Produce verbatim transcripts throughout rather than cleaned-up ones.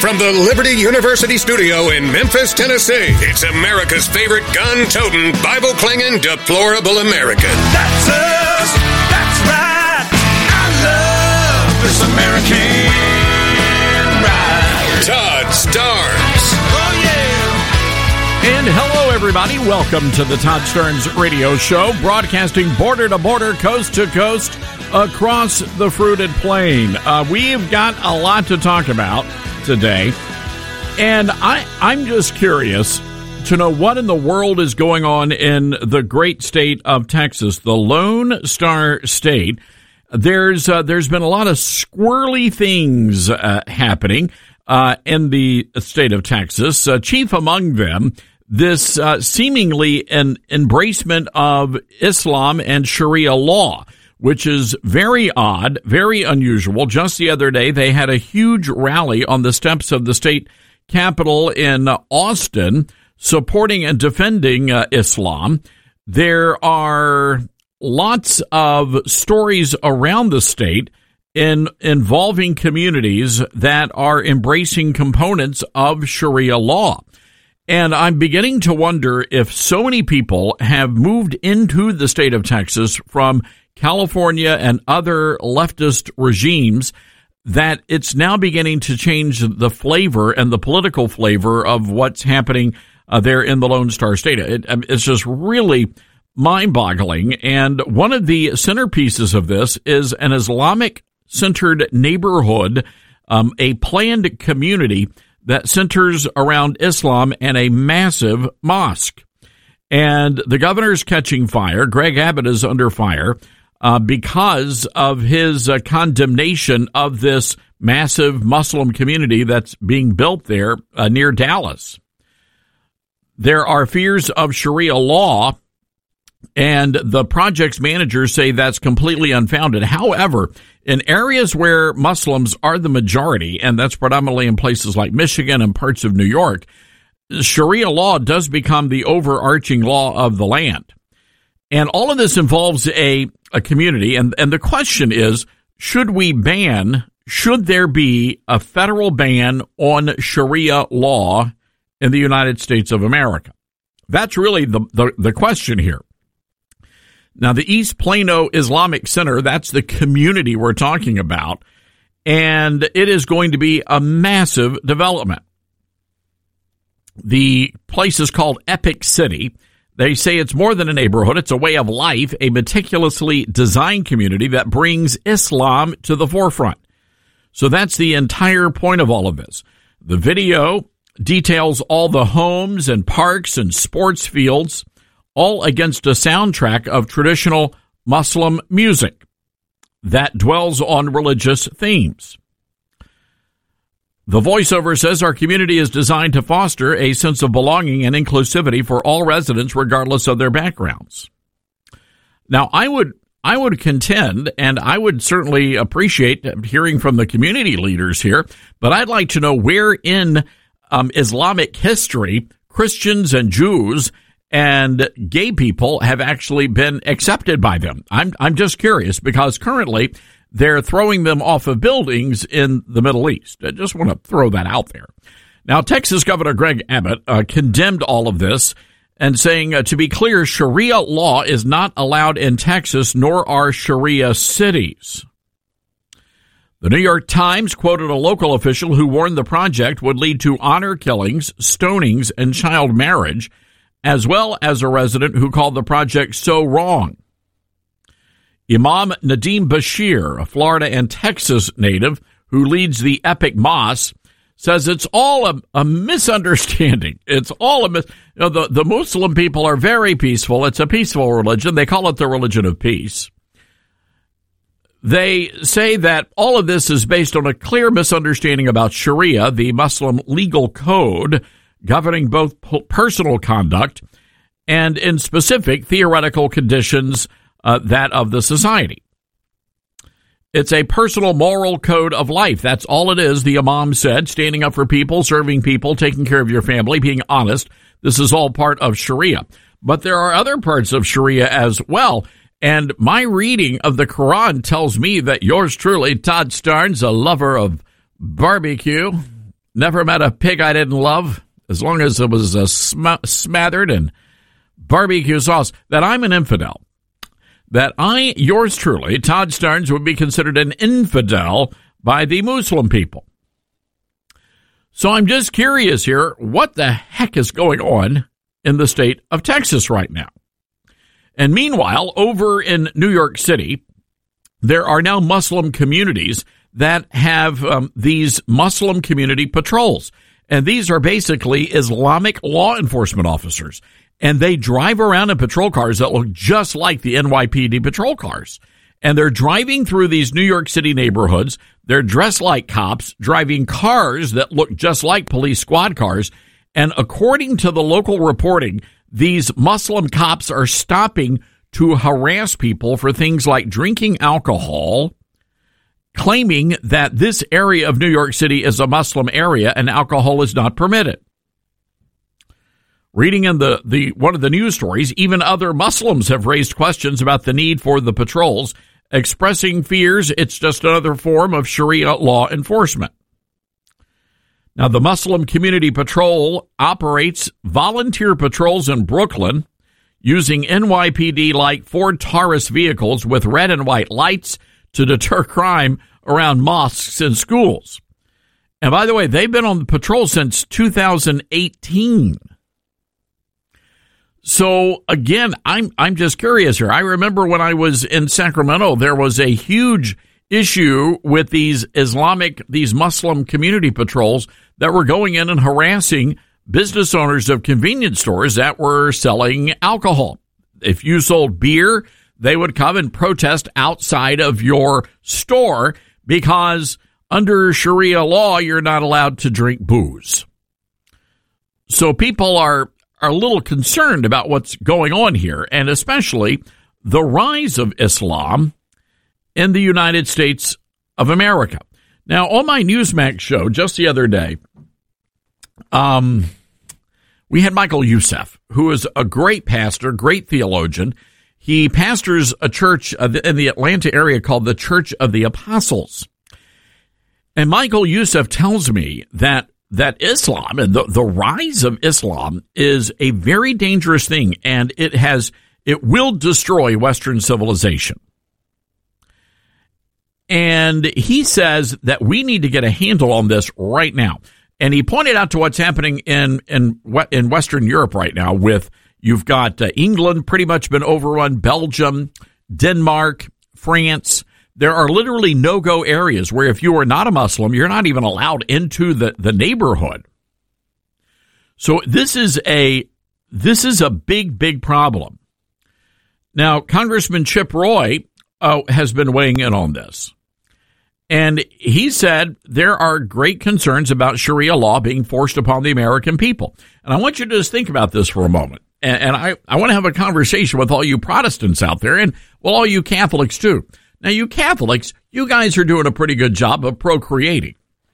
from the Liberty University studio in Memphis, Tennessee, it's America's favorite gun-toting, Bible-clinging, deplorable American. That's us. That's right. I love this American ride. Todd Starnes. Oh, yeah. And hello, everybody. Welcome to the Todd Starnes Radio Show, broadcasting border to border, coast to coast, across the fruited plain. Uh, we've got a lot to talk about today, and I, I'm just curious to know what in the world is going on in the great state of Texas, the Lone Star State. There's uh, there's been a lot of squirrely things uh, happening uh, in the state of Texas. Uh, chief among them, this uh, seemingly an embracement of Islam and Sharia law, which is very odd, very unusual. Just the other day, they had a huge rally on the steps of the state capitol in Austin, supporting and defending uh, Islam. There are lots of stories around the state in involving communities that are embracing components of Sharia law. And I'm beginning to wonder if so many people have moved into the state of Texas from California and other leftist regimes that it's now beginning to change the flavor and the political flavor of what's happening uh, there in the Lone Star State. It, it's just really mind-boggling. And one of the centerpieces of this is an Islamic-centered neighborhood, um, a planned community that centers around Islam and a massive mosque. And the governor's catching fire. Greg Abbott is under fire uh, because of his uh, condemnation of this massive Muslim community that's being built there uh, near Dallas. There are fears of Sharia law, and the project's managers say that's completely unfounded. However, in areas where Muslims are the majority, and that's predominantly in places like Michigan and parts of New York, Sharia law does become the overarching law of the land. And all of this involves a, a community, and, and the question is, should we ban, should there be a federal ban on Sharia law in the United States of America? That's really the, the, the question here. Now, the East Plano Islamic Center, that's the community we're talking about, and it is going to be a massive development. The place is called Epic City. They say it's more than a neighborhood. It's a way of life, a meticulously designed community that brings Islam to the forefront. So that's the entire point of all of this. The video details all the homes and parks and sports fields, all against a soundtrack of traditional Muslim music that dwells on religious themes. The voiceover says our community is designed to foster a sense of belonging and inclusivity for all residents, regardless of their backgrounds. Now, I would I would contend, and I would certainly appreciate hearing from the community leaders here, but I'd like to know where in um, Islamic history Christians and Jews and gay people have actually been accepted by them. I'm I'm just curious, because currently they're throwing them off of buildings in the Middle East. I just want to throw that out there. Now, Texas Governor Greg Abbott uh, condemned all of this and saying, uh, to be clear, Sharia law is not allowed in Texas, nor are Sharia cities. The New York Times quoted a local official who warned the project would lead to honor killings, stonings, and child marriage, as well as a resident who called the project so wrong. Imam Nadim Bashir, a Florida and Texas native who leads the Epic Mosque, says it's all a, a misunderstanding. It's all a mis- you know, the, the Muslim people are very peaceful. It's a peaceful religion. They call it the religion of peace. They say that all of this is based on a clear misunderstanding about Sharia, the Muslim legal code governing both personal conduct and, in specific, theoretical conditions uh, that of the society. It's a personal moral code of life. That's all it is, the Imam said. Standing up for people, serving people, taking care of your family, being honest. This is all part of Sharia. But there are other parts of Sharia as well. And my reading of the Quran tells me that yours truly, Todd Starnes, a lover of barbecue, Never met a pig I didn't love, as long as it was uh, sm- smothered in barbecue sauce, that I'm an infidel. That I, yours truly, Todd Starnes, would be considered an infidel by the Muslim people. So I'm just curious here, what the heck is going on in the state of Texas right now? And meanwhile, over in New York City, there are now Muslim communities that have um, these Muslim community patrols. And these are basically Islamic law enforcement officers. And they drive around in patrol cars that look just like the N Y P D patrol cars. And they're driving through these New York City neighborhoods. They're dressed like cops, driving cars that look just like police squad cars. And according to the local reporting, these Muslim cops are stopping to harass people for things like drinking alcohol, claiming that this area of New York City is a Muslim area and alcohol is not permitted. Reading in the, the one of the news stories, even other Muslims have raised questions about the need for the patrols, expressing fears it's just another form of Sharia law enforcement. Now, the Muslim Community Patrol operates volunteer patrols in Brooklyn using N Y P D-like Ford Taurus vehicles with red and white lights to deter crime around mosques and schools. And by the way, they've been on the patrol since two thousand eighteen. So again, I'm I'm just curious here. I remember when I was in Sacramento, there was a huge issue with these Islamic, these Muslim community patrols that were going in and harassing business owners of convenience stores that were selling alcohol. If you sold beer, they would come and protest outside of your store because under Sharia law, you're not allowed to drink booze. So people are are a little concerned about what's going on here, and especially the rise of Islam in the United States of America. Now, on my Newsmax show just the other day, um, we had Michael Youssef, who is a great pastor, great theologian. He pastors a church in the Atlanta area called the Church of the Apostles. And Michael Youssef tells me that that Islam and the, the rise of Islam is a very dangerous thing, and it has it will destroy Western civilization. And he says that we need to get a handle on this right now. And he pointed out to what's happening in in in Western Europe right now with you've got uh, England pretty much been overrun, Belgium, Denmark, France. There are literally no-go areas where if you are not a Muslim, you're not even allowed into the, the neighborhood. So this is a this is a big, big problem. Now, Congressman Chip Roy uh, has been weighing in on this. And he said there are great concerns about Sharia law being forced upon the American people. And I want you to just think about this for a moment. And, and I, I want to have a conversation with all you Protestants out there and, well, all you Catholics too. Now, you Catholics, you guys are doing a pretty good job of procreating.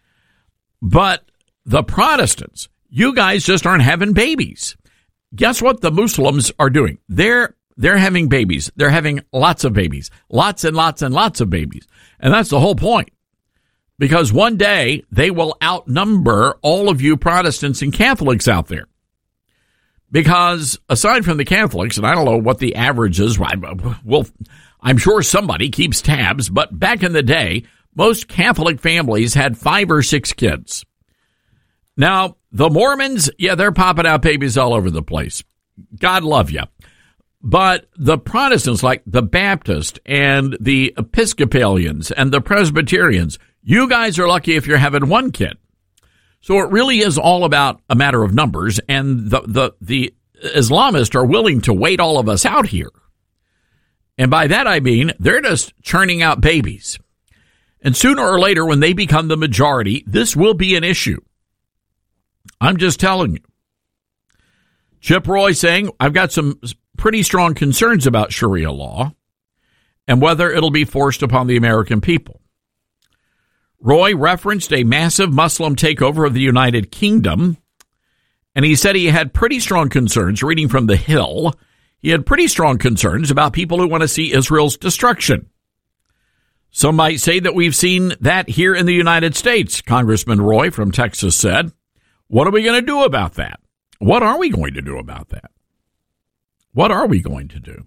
But the Protestants, you guys just aren't having babies. Guess what the Muslims are doing? They're they're having babies. They're having lots of babies. Lots and lots and lots of babies. And that's the whole point. Because one day they will outnumber all of you Protestants and Catholics out there. Because aside from the Catholics, and I don't know what the average is, well, I'm sure somebody keeps tabs, but back in the day, most Catholic families had five or six kids. Now, the Mormons, yeah, they're popping out babies all over the place. God love you. But the Protestants, like the Baptists and the Episcopalians and the Presbyterians, you guys are lucky if you're having one kid. So it really is all about a matter of numbers, and the, the, the Islamists are willing to wait all of us out here. And by that I mean they're just churning out babies. And sooner or later, when they become the majority, this will be an issue. I'm just telling you. Chip Roy saying, I've got some pretty strong concerns about Sharia law and whether it'll be forced upon the American people. Roy referenced a massive Muslim takeover of the United Kingdom, and he said he had pretty strong concerns, reading from The Hill, he had pretty strong concerns about people who want to see Israel's destruction. Some might say that we've seen that here in the United States, Congressman Roy from Texas said. What are we going to do about that? What are we going to do about that? What are we going to do?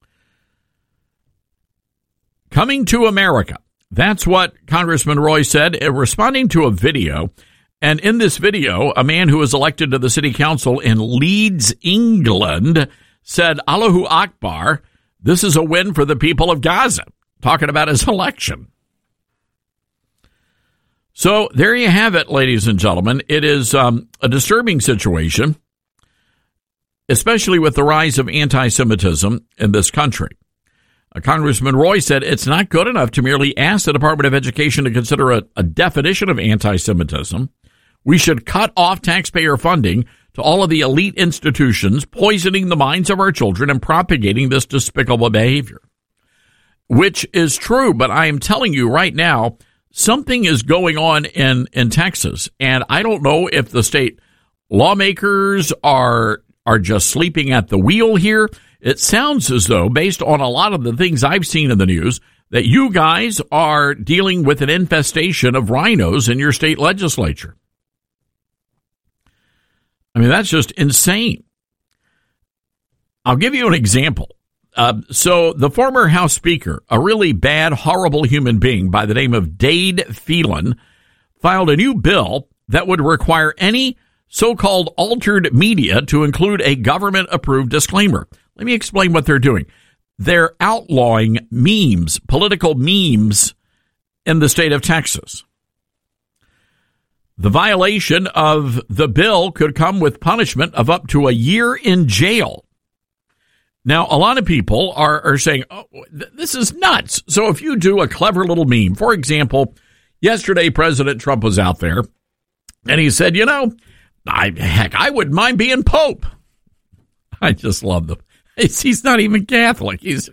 Coming to America. That's what Congressman Roy said, responding to a video. And in this video, a man who was elected to the city council in Leeds, England, said, Allahu Akbar, this is a win for the people of Gaza, talking about his election. So there you have it, ladies and gentlemen. It is um, a disturbing situation, especially with the rise of anti-Semitism in this country. Uh, Congressman Roy said it's not good enough to merely ask the Department of Education to consider a, a definition of anti-Semitism. We should cut off taxpayer funding to all of the elite institutions poisoning the minds of our children and propagating this despicable behavior. Which is true, but I am telling you right now, something is going on in, in Texas, and I don't know if the state lawmakers are are just sleeping at the wheel here. It sounds as though, based on a lot of the things I've seen in the news, that you guys are dealing with an infestation of rhinos in your state legislature. I mean, that's just insane. I'll give you an example. Uh, so the former House Speaker, a really bad, horrible human being by the name of Dade Phelan, filed a new bill that would require any so-called altered media to include a government-approved disclaimer. Let me explain what they're doing. They're outlawing memes, political memes, in the state of Texas. The violation of the bill could come with punishment of up to a year in jail. Now, a lot of people are, are saying, oh, th- this is nuts. So if you do a clever little meme, for example, yesterday President Trump was out there and he said, you know, I, heck, I wouldn't mind being Pope. I just love them. He's, he's not even Catholic. He's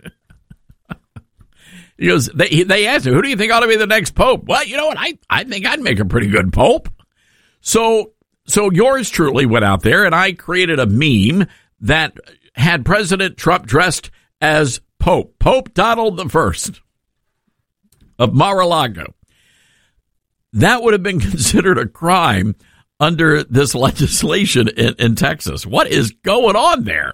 He goes, they, they asked him, who do you think ought to be the next Pope? Well, you know what? I, I think I'd make a pretty good Pope. So, so yours truly went out there and I created a meme that had President Trump dressed as Pope, Pope Donald the First of Mar-a-Lago. That would have been considered a crime under this legislation in, in Texas. What is going on there?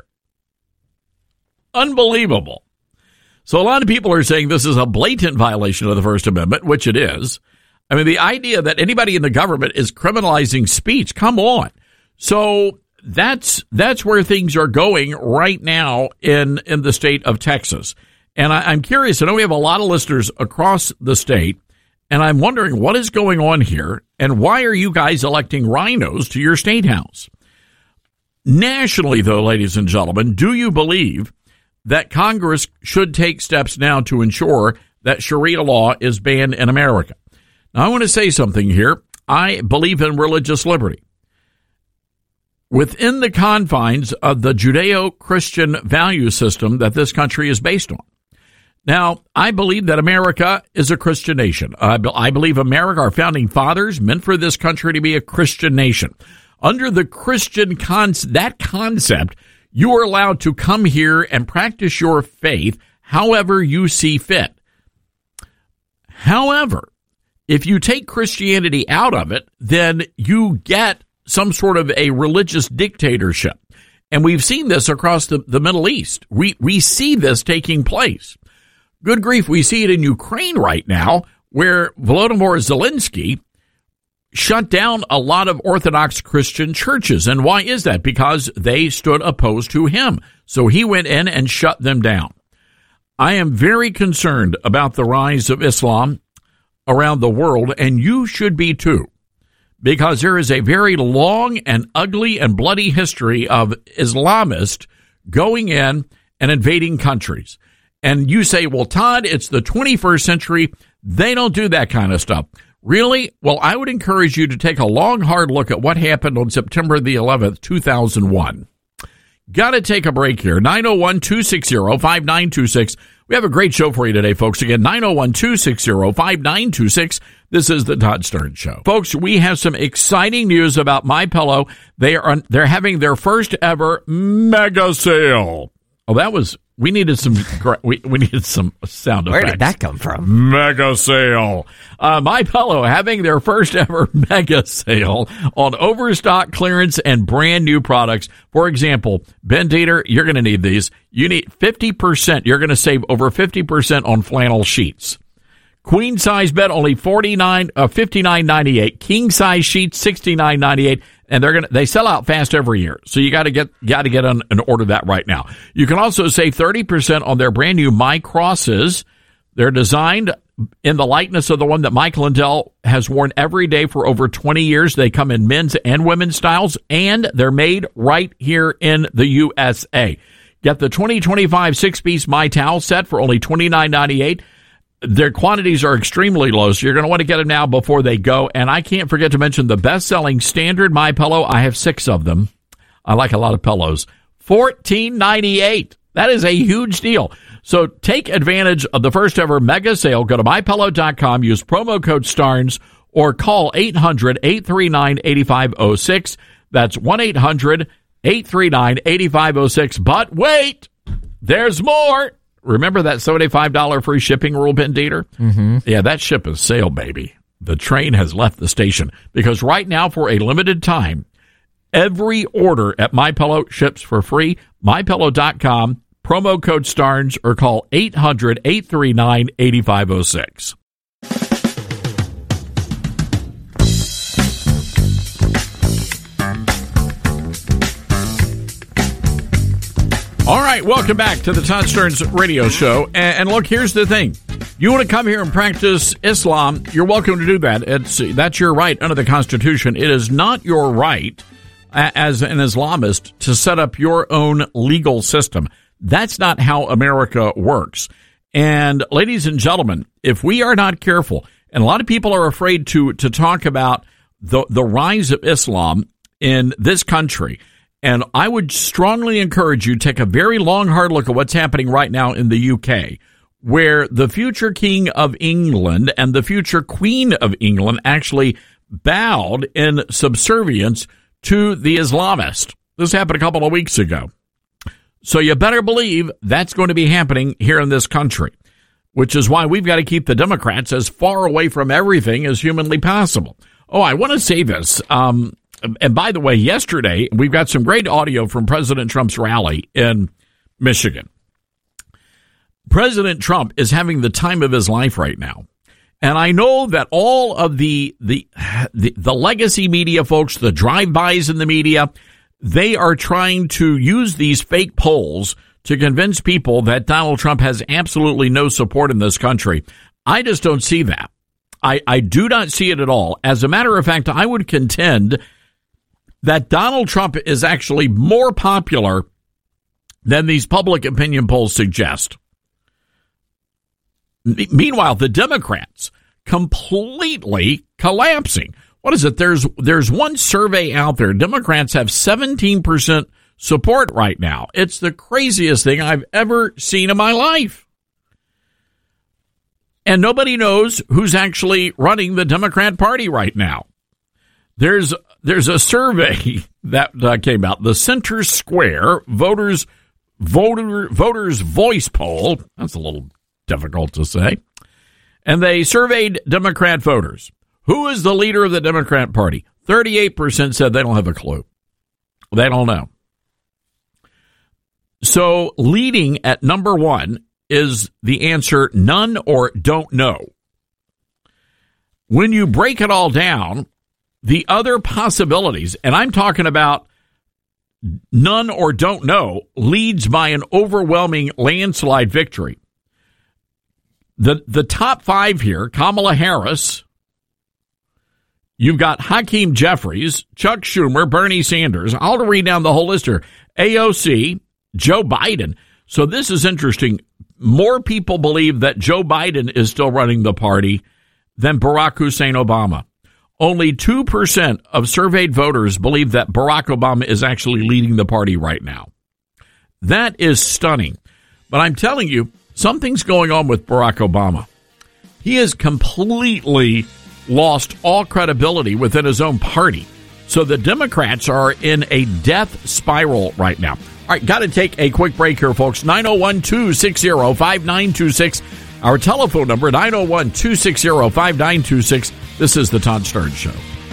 Unbelievable. So a lot of people are saying this is a blatant violation of the First Amendment, which it is. I mean, the idea that anybody in the government is criminalizing speech, come on. So that's that's where things are going right now in, in the state of Texas. And I, I'm curious, I know we have a lot of listeners across the state, and I'm wondering what is going on here, and why are you guys electing rhinos to your state house? Nationally, though, ladies and gentlemen, do you believe that Congress should take steps now to ensure that Sharia law is banned in America? Now, I want to say something here. I believe in religious liberty within the confines of the Judeo-Christian value system that this country is based on. Now, I believe that America is a Christian nation. I, be- I believe America, our founding fathers, meant for this country to be a Christian nation. Under the Christian con- that concept, you are allowed to come here and practice your faith however you see fit. However, if you take Christianity out of it, then you get some sort of a religious dictatorship. And we've seen this across the, the Middle East. We, we see this taking place. Good grief, we see it in Ukraine right now, where Volodymyr Zelensky shut down a lot of Orthodox Christian churches. And why is that? Because they stood opposed to him. So he went in and shut them down. I am very concerned about the rise of Islam around the world, and you should be too, because there is a very long and ugly and bloody history of Islamists going in and invading countries. And you say, well, Todd, it's the twenty-first century. They don't do that kind of stuff. Really? Well, I would encourage you to take a long, hard look at what happened on September the eleventh, two thousand one. Got to take a break here. nine oh one, two six zero, five nine two six. We have a great show for you today, folks. Again, nine oh one, two six zero, five nine two six. This is the Todd Stern Show. Folks, we have some exciting news about MyPillow. They are they're having their first ever mega sale. Oh, that was We needed some. We, we needed some sound effects. Where did that come from? Mega sale. Uh, MyPillow having their first ever mega sale on overstock clearance and brand new products. For example, Ben Dieter, you're going to need these. You need fifty percent. You're going to save over fifty percent on flannel sheets. Queen size bed only forty-nine, uh, fifty-nine ninety-eight. King size sheets sixty-nine ninety-eight. And they're gonna they sell out fast every year, so you got to get got to get on and order that right now. You can also save thirty percent on their brand new My Crosses. They're designed in the likeness of the one that Mike Lindell has worn every day for over twenty years. They come in men's and women's styles, and they're made right here in the U S A. Get the twenty twenty-five six-piece My Towel set for only twenty-nine ninety-eight. Their quantities are extremely low, so you're going to want to get them now before they go. And I can't forget to mention the best-selling standard MyPillow. I have six of them. I like a lot of pillows. fourteen ninety-eight. That is a huge deal. So take advantage of the first-ever mega sale. Go to my pillow dot com, use promo code STARNS, or call eight hundred, eight three nine, eight five zero six. That's one eight hundred, eight three nine, eight five zero six. But wait, there's more. Remember that seventy-five dollars free shipping rule, Ben Dieter? Mm-hmm. Yeah, that ship is sailed, baby. The train has left the station. Because right now, for a limited time, every order at MyPillow ships for free. my pillow dot com, promo code STARNS, or call eight hundred, eight three nine, eight five zero six. All right, welcome back to the Todd Stearns Radio Show. And, and look, here's the thing. You want to come here and practice Islam, you're welcome to do that. It's That's your right under the Constitution. It is not your right as an Islamist to set up your own legal system. That's not how America works. And ladies and gentlemen, if we are not careful, and a lot of people are afraid to, to talk about the, the rise of Islam in this country, and I would strongly encourage you to take a very long, hard look at what's happening right now in the U K, where the future King of England and the future Queen of England actually bowed in subservience to the Islamist. This happened a couple of weeks ago. So you better believe that's going to be happening here in this country, which is why we've got to keep the Democrats as far away from everything as humanly possible. Oh, I want to say this. Um, And by the way, yesterday, we've got some great audio from President Trump's rally in Michigan. President Trump is having the time of his life right now. And I know that all of the the the, the legacy media folks, the drive-bys in the media, they are trying to use these fake polls to convince people that Donald Trump has absolutely no support in this country. I just don't see that. I, I do not see it at all. As a matter of fact, I would contend that Donald Trump is actually more popular than these public opinion polls suggest. M- meanwhile, the Democrats completely collapsing. What is it? There's there's one survey out there. Democrats have seventeen percent support right now. It's the craziest thing I've ever seen in my life. And nobody knows who's actually running the Democrat Party right now. There's there's a survey that uh, came out, the Center Square Voters Voter Voters Voice Poll. That's a little difficult to say. And they surveyed Democrat voters. Who is the leader of the Democrat Party? thirty-eight percent said they don't have a clue. They don't know. So leading at number one is the answer none or don't know. When you break it all down, the other possibilities, and I'm talking about none or don't know, leads by an overwhelming landslide victory. The the top five here, Kamala Harris, you've got Hakeem Jeffries, Chuck Schumer, Bernie Sanders. I'll read down the whole list here. A O C, Joe Biden. So this is interesting. More people believe that Joe Biden is still running the party than Barack Hussein Obama. Only two percent of surveyed voters believe that Barack Obama is actually leading the party right now. That is stunning. But I'm telling you, something's going on with Barack Obama. He has completely lost all credibility within his own party. So the Democrats are in a death spiral right now. All right, got to take a quick break here, folks. nine oh one, two six zero, five nine two six. Our telephone number, nine oh one, two six zero, five nine two six. This is the Todd Starnes Show.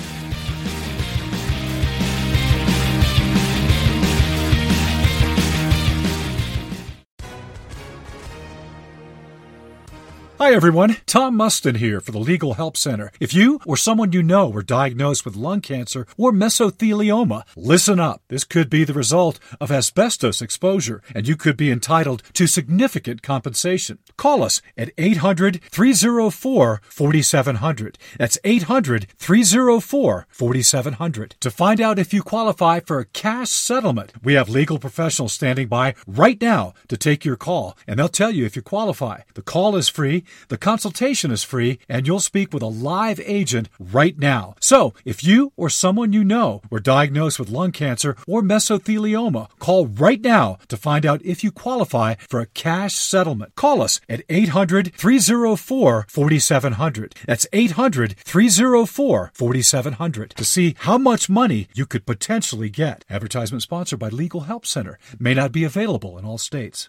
Hi, everyone. Tom Mustin here for the Legal Help Center. If you or someone you know were diagnosed with lung cancer or mesothelioma, listen up. This could be the result of asbestos exposure, and you could be entitled to significant compensation. Call us at eight hundred, three oh four, four seven zero zero. That's eight hundred, three oh four, four seven zero zero. To find out if you qualify for a cash settlement, we have legal professionals standing by right now to take your call, and they'll tell you if you qualify. The call is free. The consultation is free, and you'll speak with a live agent right now. So, if you or someone you know were diagnosed with lung cancer or mesothelioma, call right now to find out if you qualify for a cash settlement. Call us at eight hundred, three oh four, four seven zero zero. That's eight hundred, three oh four, four seven zero zero to see how much money you could potentially get. Advertisement sponsored by Legal Help Center. May not be available in all states.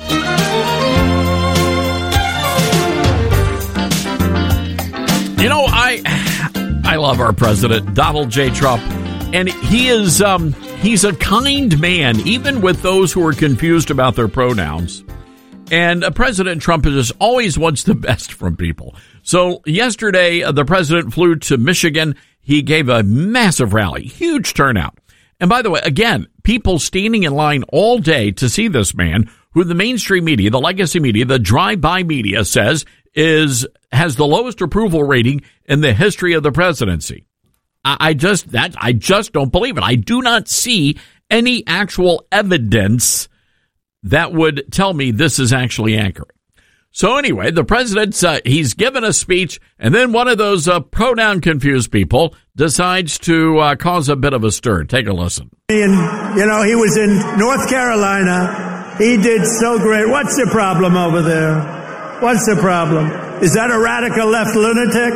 You know, I I love our president, Donald J. Trump, and he is um, he's a kind man, even with those who are confused about their pronouns. And uh, President Trump just always wants the best from people. So yesterday, uh, the president flew to Michigan. He gave a massive rally, huge turnout. And by the way, again, people standing in line all day to see this man, who the mainstream media, the legacy media, the drive-by media says is has the lowest approval rating in the history of the presidency. I, I just that I just don't believe it. I do not see any actual evidence that would tell me this is actually accurate. So anyway, the president's uh, he's given a speech, and then one of those uh, pronoun confused people decides to uh, cause a bit of a stir. Take a listen. And, you know, he was in North Carolina. He did so great. What's the problem over there? What's the problem? Is that a radical left lunatic?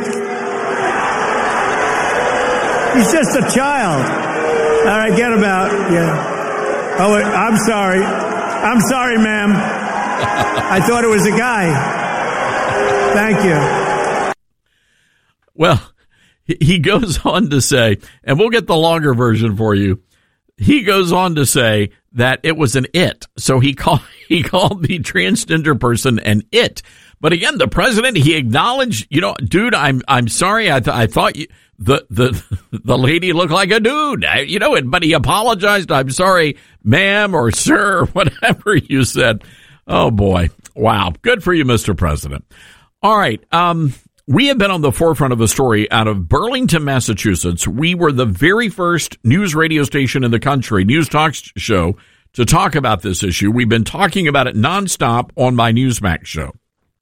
He's just a child. All right, get him out. Yeah. Oh, I'm sorry. I'm sorry, ma'am. I thought it was a guy. Thank you. Well, he goes on to say, and we'll get the longer version for you. He goes on to say that it was an it. So he called he called the transgender person an it. But again, the president, he acknowledged, you know, dude, I'm I'm sorry. I th- I thought you, the the the lady looked like a dude, I, you know, but he apologized. I'm sorry, ma'am or sir, whatever you said. Oh boy, wow, good for you, Mister President. All right, um. We have been on the forefront of a story out of Burlington, Massachusetts. We were the very first news radio station in the country, news talk show, to talk about this issue. We've been talking about it nonstop on my Newsmax show.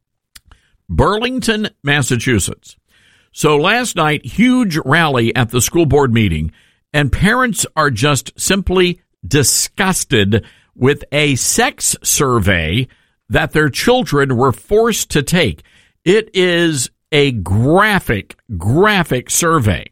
Burlington, Massachusetts. So last night, huge rally at the school board meeting, and parents are just simply disgusted with a sex survey that their children were forced to take. It is a graphic, graphic survey.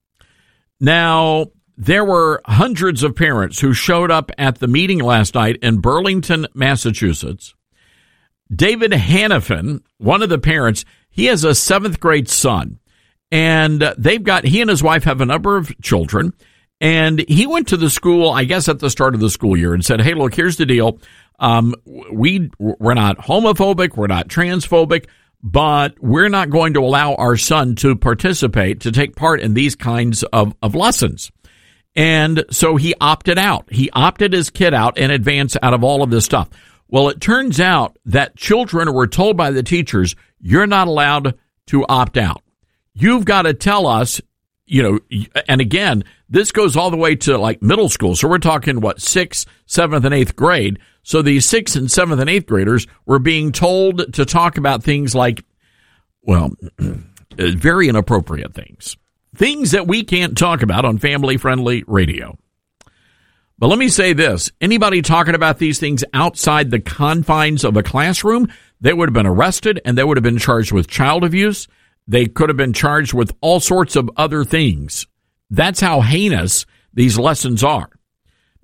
Now, there were hundreds of parents who showed up at the meeting last night in Burlington, Massachusetts. David Hannafin, one of the parents, he has a seventh grade son, and they've got, he and his wife have a number of children, and he went to the school, I guess at the start of the school year, and said, hey, look, here's the deal. Um, we, we're not homophobic, we're not transphobic, but we're not going to allow our son to participate, to take part in these kinds of, of lessons. And so he opted out. He opted his kid out in advance out of all of this stuff. Well, it turns out that children were told by the teachers, you're not allowed to opt out. You've got to tell us, you know, and again, this goes all the way to like middle school. So we're talking, what, sixth, seventh, and eighth grade. So these sixth and seventh and eighth graders were being told to talk about things like, well, very inappropriate things. Things that we can't talk about on family-friendly radio. But let me say this. Anybody talking about these things outside the confines of a classroom, they would have been arrested and they would have been charged with child abuse. They could have been charged with all sorts of other things. That's how heinous these lessons are.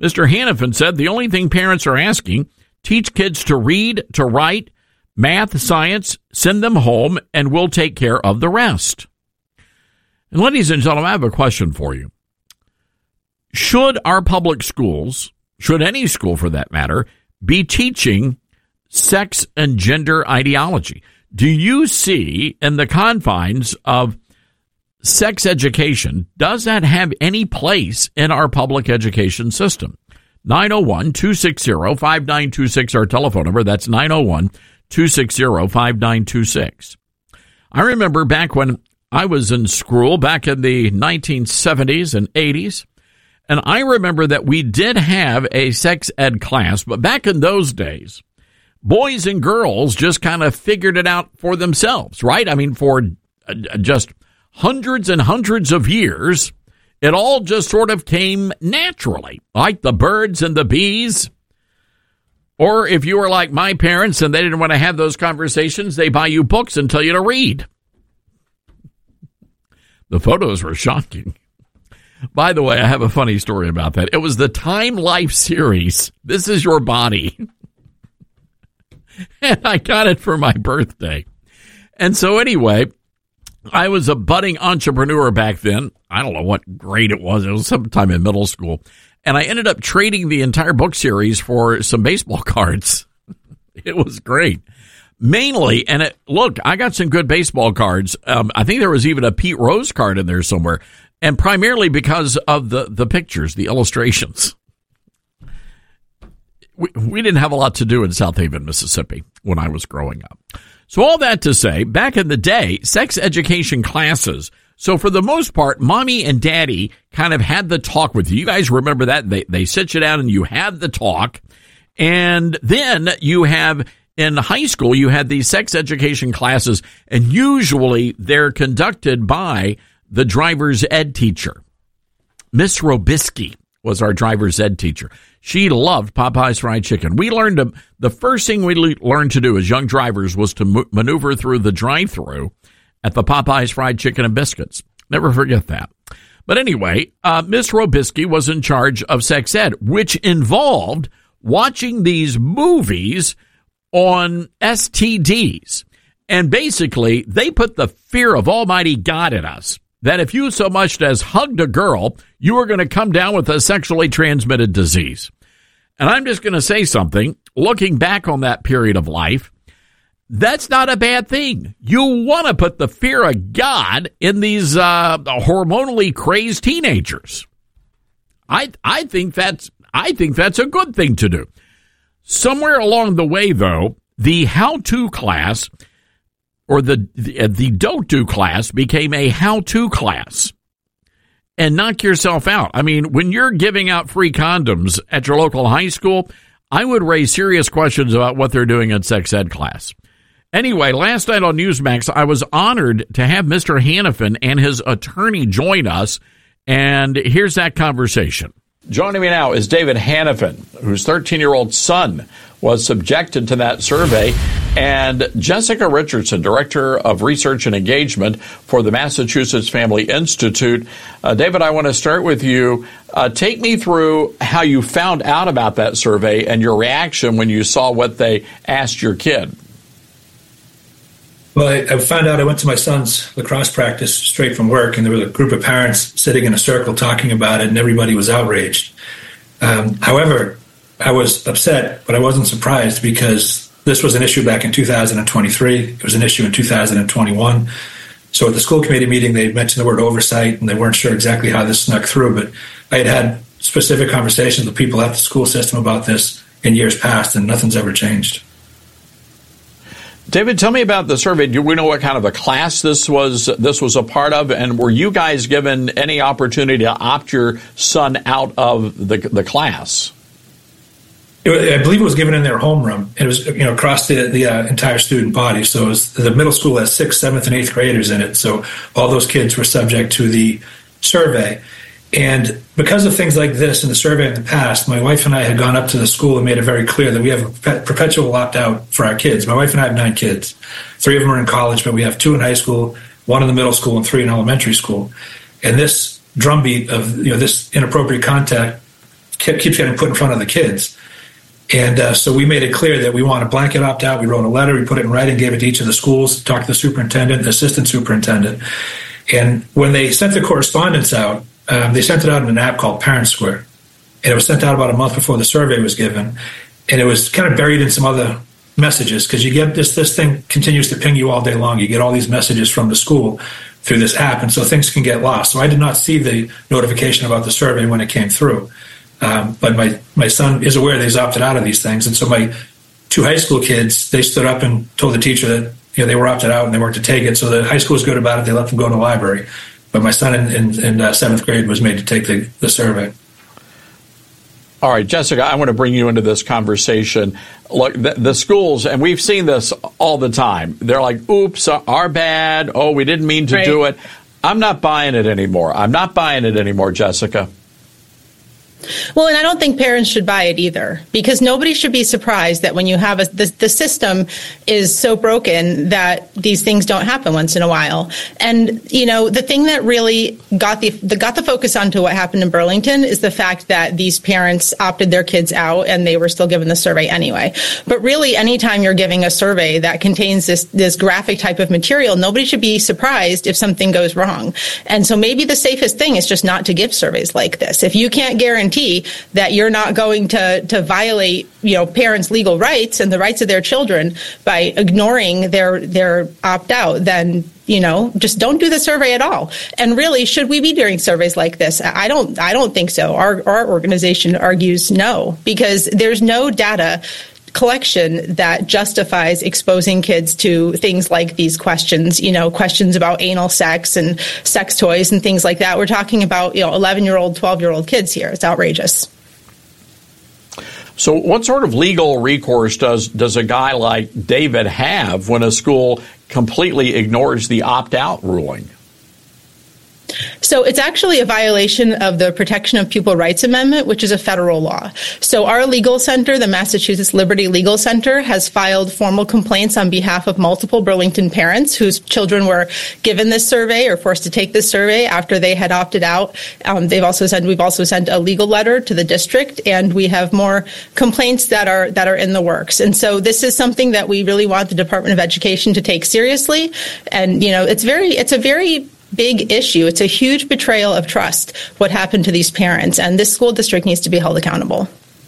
Mister Hanifin said the only thing parents are asking, teach kids to read, to write, math, science, send them home, and we'll take care of the rest. And ladies and gentlemen, I have a question for you. Should our public schools, should any school for that matter, be teaching sex and gender ideology? Do you see in the confines of sex education, does that have any place in our public education system? nine oh one, two six zero, five nine two six, our telephone number. That's nine oh one, two six zero, five nine two six. I remember back when I was in school, back in the nineteen seventies and eighties, and I remember that we did have a sex ed class, but back in those days, boys and girls just kind of figured it out for themselves, right? I mean, for just hundreds and hundreds of years, it all just sort of came naturally, like the birds and the bees. Or if you were like my parents and they didn't want to have those conversations, they buy you books and tell you to read. The photos were shocking. By the way, I have a funny story about that. It was the Time Life series, This Is Your Body. And I got it for my birthday. And so anyway, I was a budding entrepreneur back then. I don't know what grade it was. It was sometime in middle school. And I ended up trading the entire book series for some baseball cards. It was great. Mainly, and it, look, I got some good baseball cards. Um, I think there was even a Pete Rose card in there somewhere. And primarily because of the, the pictures, the illustrations. We, we didn't have a lot to do in South Haven, Mississippi when I was growing up. So all that to say, back in the day, sex education classes. So for the most part, mommy and daddy kind of had the talk with you. You guys remember that? They, they sit you down and you had the talk. And then you have, in high school, you had these sex education classes, and usually they're conducted by the driver's ed teacher. Miss Robisky was our driver's ed teacher. She loved Popeye's fried chicken. We learned to, the first thing we le- learned to do as young drivers was to mo- maneuver through the drive-thru at the Popeye's fried chicken and biscuits. Never forget that. But anyway, uh, Miss Robisky was in charge of sex ed, which involved watching these movies on S T Ds. And basically, they put the fear of Almighty God in us, that if you so much as hugged a girl, you were going to come down with a sexually transmitted disease. And I'm just going to say something, looking back on that period of life, that's not a bad thing. You want to put the fear of God in these uh, hormonally crazed teenagers. I I think that's I think that's a good thing to do. Somewhere along the way, though, the how-to class or the, the the don't do class became a how-to class. And knock yourself out. I mean, when you're giving out free condoms at your local high school, I would raise serious questions about what they're doing in sex ed class. Anyway, last night on Newsmax, I was honored to have Mister Hanifin and his attorney join us. And here's that conversation. Joining me now is David Hanifin, whose thirteen-year-old son was subjected to that survey, and Jessica Richardson, Director of Research and Engagement for the Massachusetts Family Institute. Uh, David, I want to start with you. Uh, take me through how you found out about that survey and your reaction when you saw what they asked your kid. Well, I, I found out I went to my son's lacrosse practice straight from work, and there was a group of parents sitting in a circle talking about it, and everybody was outraged. Um, however, I was upset, but I wasn't surprised because this was an issue back in two thousand twenty-three. It was an issue in two thousand twenty-one. So at the school committee meeting, they mentioned the word oversight, and they weren't sure exactly how this snuck through, but I had had specific conversations with people at the school system about this in years past, and nothing's ever changed. David, tell me about the survey. Do we know what kind of a class this was this was a part of? And were you guys given any opportunity to opt your son out of the the class? It, I believe it was given in their homeroom. It was, you know, across the, the uh, entire student body. So it was, the middle school has sixth, seventh, and eighth graders in it. So all those kids were subject to the survey. And because of things like this in the survey in the past, my wife and I had gone up to the school and made it very clear that we have a perpetual opt-out for our kids. My wife and I have nine kids. Three of them are in college, but we have two in high school, one in the middle school, and three in elementary school. And this drumbeat of, you know, this inappropriate contact kept, keeps getting put in front of the kids. And uh, so we made it clear that we want a blanket opt-out. We wrote a letter, we put it in writing, gave it to each of the schools, talked to the superintendent, the assistant superintendent. And when they sent the correspondence out, um, they sent it out in an app called Parent Square. And it was sent out about a month before the survey was given. And it was kind of buried in some other messages, because you get this, this thing continues to ping you all day long. You get all these messages from the school through this app, and so things can get lost. So I did not see the notification about the survey when it came through. Um, but my, my son is aware that he's opted out of these things. And so my two high school kids, they stood up and told the teacher that, you know, they were opted out and they weren't to take it. So the high school was good about it. They let them go to the library. But my son in, in, in uh, seventh grade was made to take the, the survey. All right, Jessica, I want to bring you into this conversation. Look, the, the schools, and we've seen this all the time. They're like, oops, our bad. Oh, we didn't mean to right. do it. I'm not buying it anymore. I'm not buying it anymore, Jessica. Well, and I don't think parents should buy it either, because nobody should be surprised that when you have a, the, the system is so broken that these things don't happen once in a while. And, you know, the thing that really got the, the got the focus onto what happened in Burlington is the fact that these parents opted their kids out and they were still given the survey anyway. But really, anytime you're giving a survey that contains this, this graphic type of material, nobody should be surprised if something goes wrong. And so maybe the safest thing is just not to give surveys like this. If you can't guarantee that you're not going to, to violate, you know, parents' legal rights and the rights of their children by ignoring their their opt-out, then, you know, just don't do the survey at all. And really, should we be doing surveys like this? I don't I don't think so. Our our organization argues no, because there's no data collection that justifies exposing kids to things like these questions, you know, questions about anal sex and sex toys and things like that. We're talking about, you know, eleven-year-old, twelve-year-old kids here. It's outrageous. So what sort of legal recourse does, does a guy like David have when a school completely ignores the opt-out ruling? So it's actually a violation of the Protection of Pupil Rights Amendment, which is a federal law. So our legal center, the Massachusetts Liberty Legal Center, has filed formal complaints on behalf of multiple Burlington parents whose children were given this survey or forced to take this survey after they had opted out. Um, they've also sent, we've also sent a legal letter to the district, and we have more complaints that are that are in the works. And so this is something that we really want the Department of Education to take seriously. And, you know, it's very, it's a very big issue. It's a huge betrayal of trust, what happened to these parents, and this school district needs to be held accountable.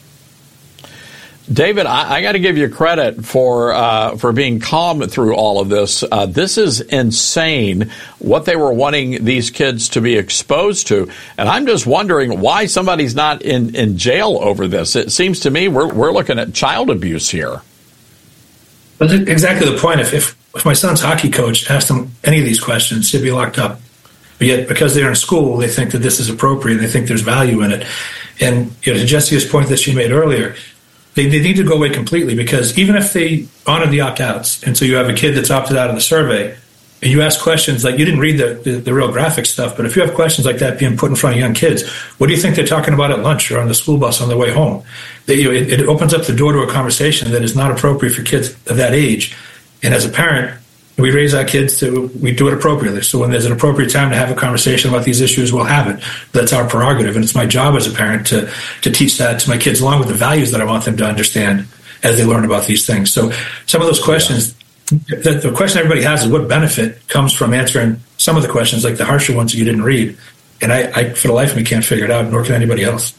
David, I, I got to give you credit for uh, for being calm through all of this. Uh, this is insane what they were wanting these kids to be exposed to, and I'm just wondering why somebody's not in, in jail over this. It seems to me we're we're looking at child abuse here. That's exactly the point. If, if if my son's hockey coach asked him any of these questions, he'd be locked up. But yet, because they're in school, they think that this is appropriate. They think there's value in it. And, you know, to Jessica's point that she made earlier, they, they need to go away completely, because even if they honor the opt-outs, and so you have a kid that's opted out of the survey, and you ask questions like, you didn't read the, the, the real graphic stuff, but if you have questions like that being put in front of young kids, what do you think they're talking about at lunch or on the school bus on their way home? They, you know, it, it opens up the door to a conversation that is not appropriate for kids of that age. And as a parent, we raise our kids to, we do it appropriately. So when there's an appropriate time to have a conversation about these issues, we'll have it. That's our prerogative. And it's my job as a parent to, to teach that to my kids, along with the values that I want them to understand as they learn about these things. So some of those questions, yeah. the, the question everybody has is what benefit comes from answering some of the questions, like the harsher ones that you didn't read. And I, I for the life of me, can't figure it out, nor can anybody else.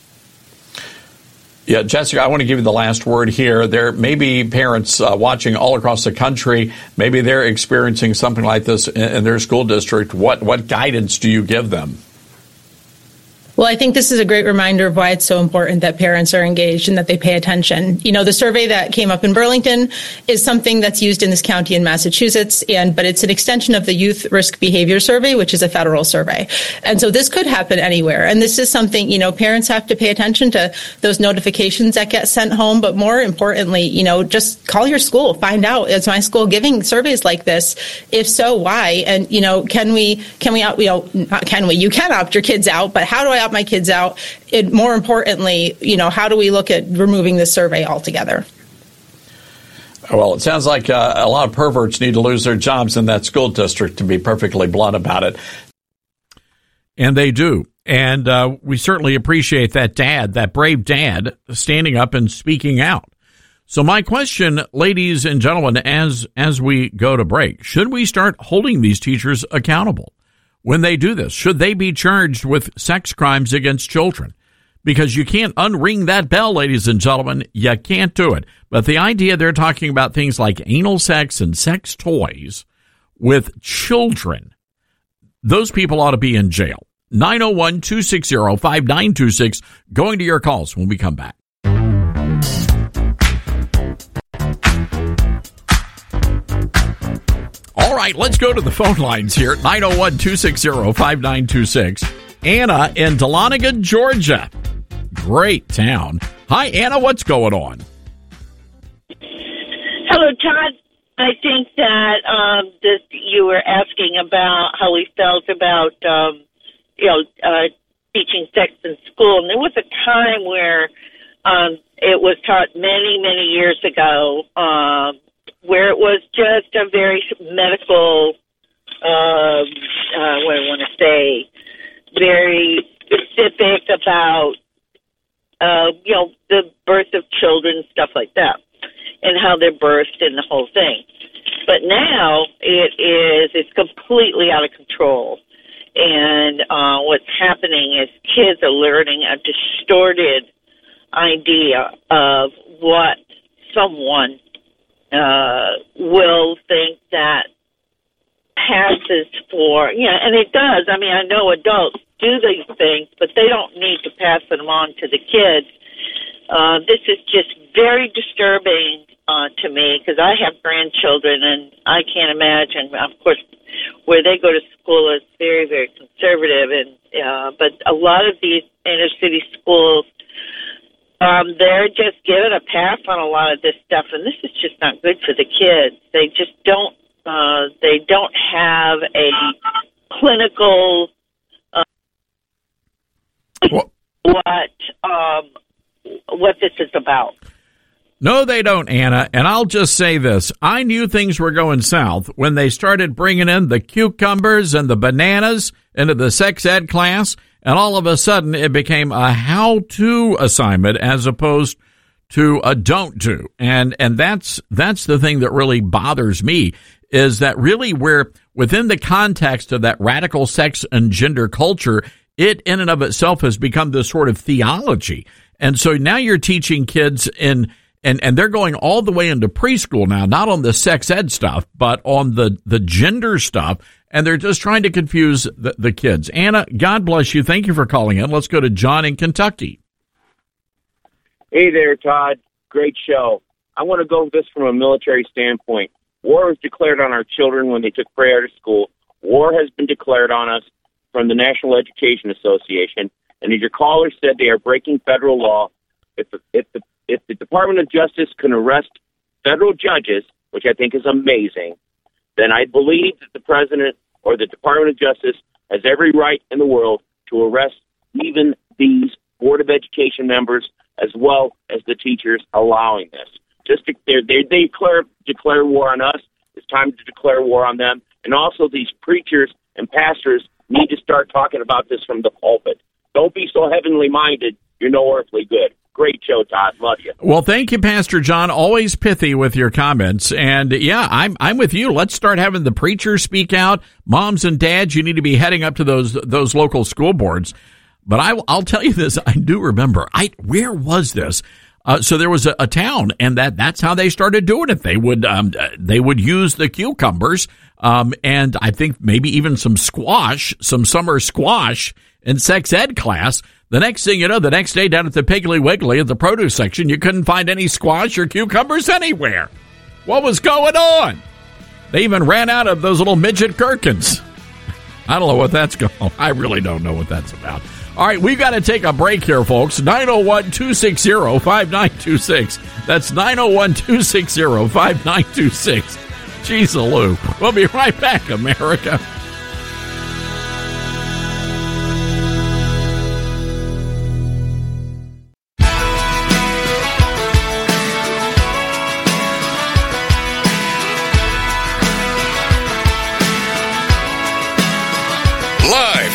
Yeah, Jessica, I want to give you the last word here. There may be parents uh, watching all across the country. Maybe they're experiencing something like this in, in their school district. What what guidance do you give them? Well, I think this is a great reminder of why it's so important that parents are engaged and that they pay attention. You know, the survey that came up in Burlington is something that's used in this county in Massachusetts, and but it's an extension of the Youth Risk Behavior Survey, which is a federal survey. And so this could happen anywhere. And this is something, you know, parents have to pay attention to those notifications that get sent home. But more importantly, you know, just call your school, find out, is my school giving surveys like this? If so, why? And, you know, can we, can we, you know, not can we, you can opt your kids out, but how do I my kids out? It, more importantly, you know, how do we look at removing this survey altogether? Well, it sounds like uh, a lot of perverts need to lose their jobs in that school district, to be perfectly blunt about it. And they do. And uh, we certainly appreciate that dad, that brave dad, standing up and speaking out. So my question, ladies and gentlemen, as as we go to break, should we start holding these teachers accountable when they do this? Should they be charged with sex crimes against children? Because you can't unring that bell, ladies and gentlemen. You can't do it. But the idea they're talking about things like anal sex and sex toys with children, those people ought to be in jail. nine oh one, two six zero, five nine two six. Going to your calls when we come back. All right, let's go to the phone lines here. nine oh one, two six zero, five nine two six. Anna in Dahlonega, Georgia. Great town. Hi, Anna. What's going on? Hello, Todd. I think that um, this, you were asking about how we felt about, um, you know, uh, teaching sex in school. And there was a time where um, it was taught many, many years ago, um, where it was just a very medical, uh, uh, what do I want to say, very specific about, uh, you know, the birth of children, stuff like that, and how they're birthed and the whole thing. But now it is, it's completely out of control. And uh, what's happening is kids are learning a distorted idea of what someone uh, will think that passes for, you know, and it does. I mean, I know adults do these things, but they don't need to pass them on to the kids. Uh, this is just very disturbing uh, to me because I have grandchildren, and I can't imagine, of course, where they go to school is very, very conservative, and uh, but a lot of these inner city schools, um, they're just given a pass on a lot of this stuff, and this is just not good for the kids. They just don't, uh, they don't have a clinical uh, Well, what um, what this is about. no, they don't, Anna. And I'll just say this. I knew things were going south when they started bringing in the cucumbers and the bananas into the sex ed class. And all of a sudden, it became a how-to assignment as opposed to a don't do. And and that's that's the thing that really bothers me, is that really we're within the context of that radical sex and gender culture, it in and of itself has become this sort of theology. And so now you're teaching kids in, and, and they're going all the way into preschool now, not on the sex ed stuff, but on the, the gender stuff. And they're just trying to confuse the, the kids. Anna, God bless you. Thank you for calling in. Let's go to John in Kentucky. Hey there, Todd. Great show. I want to go with this from a military standpoint. War was declared on our children when they took prayer to school. War has been declared on us from the National Education Association. And as your caller said, they are breaking federal law. If the, if the, if the Department of Justice can arrest federal judges, which I think is amazing, then I believe that the president or the Department of Justice has every right in the world to arrest even these Board of Education members as well as the teachers allowing this. Just to, they they declare declare war on us. It's time to declare war on them. And also these preachers and pastors need to start talking about this from the pulpit. Don't be so heavenly minded. You're no earthly good. Great show, Todd. Love you. Well, thank you, Pastor John. Always pithy with your comments. And yeah, I'm I'm with you. Let's start having the preachers speak out. Moms and dads, you need to be heading up to those those local school boards. But I, I'll tell you this. I do remember. I where was this? Uh, so there was a, a town, and that that's how they started doing it. They would um, they would use the cucumbers, um, and I think maybe even some squash, some summer squash in sex ed class. The next thing you know, the next day down at the Piggly Wiggly at the produce section, you couldn't find any squash or cucumbers anywhere. What was going on? They even ran out of those little midget gherkins. I don't know what that's going on. I really don't know what that's about. All right, we've got to take a break here, folks. nine oh one, two six zero, five nine two six. That's nine oh one, two six zero, five nine two six. Jeez, Lou. We'll be right back, America.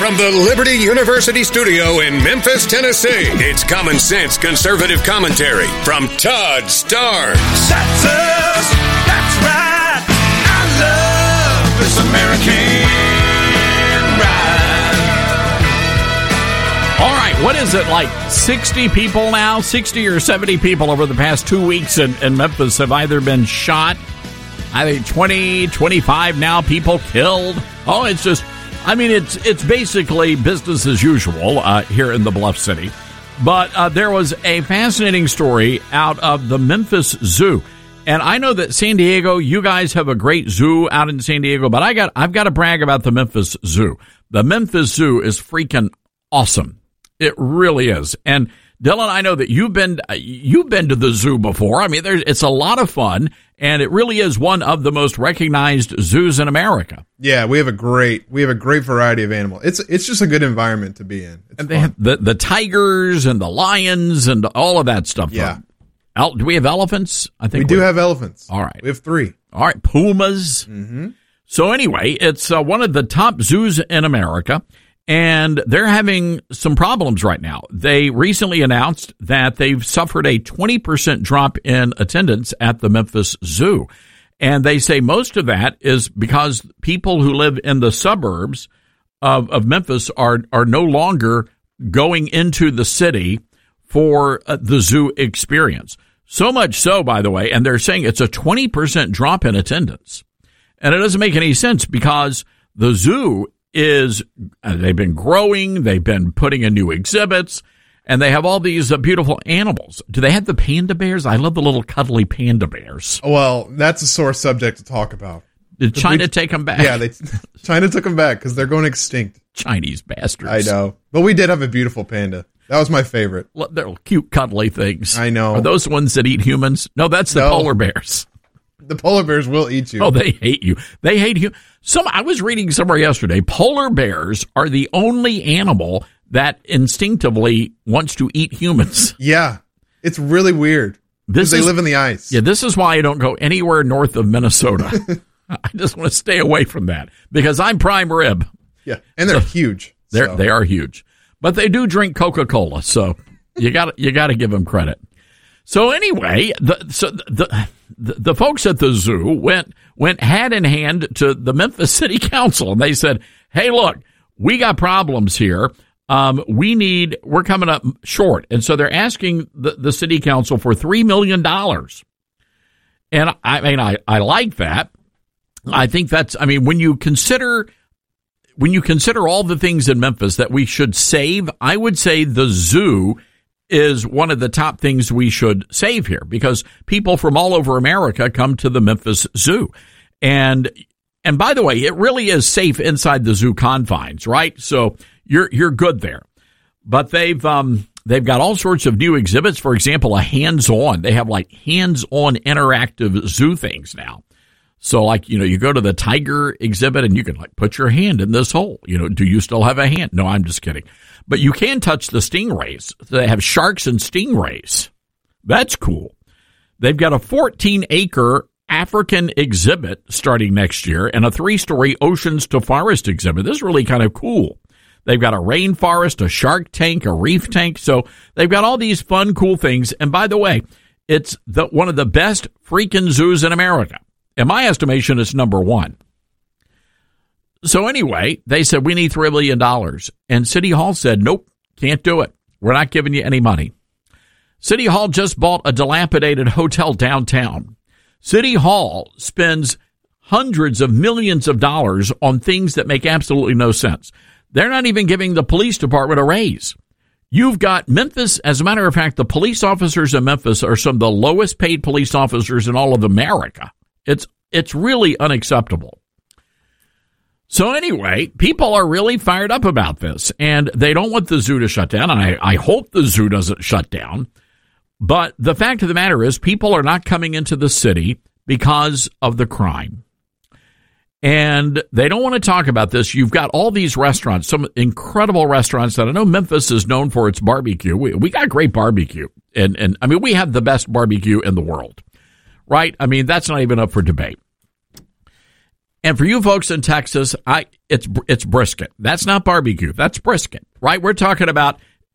From the Liberty University studio in Memphis, Tennessee, it's common sense conservative commentary from Todd Starnes. That's us. That's right. I love this American ride. All right, what is it, like sixty people now? sixty or seventy people over the past two weeks in, in Memphis have either been shot, I think twenty, twenty-five now people killed. Oh, it's just, I mean, it's it's basically business as usual uh, here in the Bluff City. But uh, there was a fascinating story out of the Memphis Zoo. And I know that San Diego, you guys have a great zoo out in San Diego, but I got I've got to brag about the Memphis Zoo. The Memphis Zoo is freaking awesome. It really is. And Dylan, I know that you've been you've been to the zoo before. I mean, there's, it's a lot of fun, and it really is one of the most recognized zoos in America. Yeah, we have a great we have a great variety of animals. It's it's just a good environment to be in. It's and they fun. have the the tigers and the lions and all of that stuff. Yeah. El- do we have elephants? I think we do have elephants. All right, we have three. All right, pumas. Mm-hmm. So anyway, it's uh, one of the top zoos in America. And they're having some problems right now. They recently announced that they've suffered a twenty percent drop in attendance at the Memphis Zoo. And they say most of that is because people who live in the suburbs of, of Memphis are, are no longer going into the city for uh, the zoo experience. So much so, by the way, and they're saying it's a twenty percent drop in attendance. And it doesn't make any sense because the zoo is uh, they've been growing, they've been putting in new exhibits, and they have all these uh, beautiful animals. Do they have the panda bears? I love the little cuddly panda bears. Well, that's a sore subject to talk about. Did China we, take them back? Yeah, they, China took them back because they're going extinct. Chinese bastards. I know. But we did have a beautiful panda. That was my favorite. They're cute, cuddly things. I know. Are those ones that eat humans? No, that's the no. polar bears. The polar bears will eat you. Oh, they hate you. They hate you. Some I was reading somewhere yesterday. Polar bears are the only animal that instinctively wants to eat humans. Yeah, it's really weird. Because they live in the ice. Yeah, this is why I don't go anywhere north of Minnesota. I just want to stay away from that because I'm prime rib. Yeah, and they're so, huge. They're so. they are huge, but they do drink Coca-Cola, so you got you got to give them credit. So anyway, the so the, the the folks at the zoo went went hand in hand to the Memphis City Council, and they said, "Hey, look, we got problems here. Um, we need we're coming up short," and so they're asking the, the city council for three million dollars. And I mean, I I like that. I think that's. I mean, when you consider when you consider all the things in Memphis that we should save, I would say the zoo is one of the top things we should save here because people from all over America come to the Memphis Zoo. And and by the way, it really is safe inside the zoo confines, right? So you're you're good there. But they've um they've got all sorts of new exhibits. For example, a hands-on. They have like hands-on interactive zoo things now. So like, you know, you go to the tiger exhibit and you can like put your hand in this hole. You know, do you still have a hand? No, I'm just kidding. But you can touch the stingrays. They have sharks and stingrays. That's cool. They've got a fourteen acre African exhibit starting next year and a three-story oceans to forest exhibit. This is really kind of cool. They've got a rainforest, a shark tank, a reef tank. So they've got all these fun, cool things. And by the way, it's the, one of the best freaking zoos in America. In my estimation, it's number one. So anyway, they said, we need three million dollars. And City Hall said, nope, can't do it. We're not giving you any money. City Hall just bought a dilapidated hotel downtown. City Hall spends hundreds of millions of dollars on things that make absolutely no sense. They're not even giving the police department a raise. You've got Memphis. As a matter of fact, the police officers in Memphis are some of the lowest paid police officers in all of America. It's it's really unacceptable. So anyway, people are really fired up about this, and they don't want the zoo to shut down, and I, I hope the zoo doesn't shut down. But the fact of the matter is people are not coming into the city because of the crime. And they don't want to talk about this. You've got all these restaurants, some incredible restaurants that I know Memphis is known for its barbecue. We, we got great barbecue. And, and I mean, we have the best barbecue in the world, right? I mean, that's not even up for debate. And for you folks in Texas, I it's it's brisket. That's not barbecue. That's brisket, right? We're talking about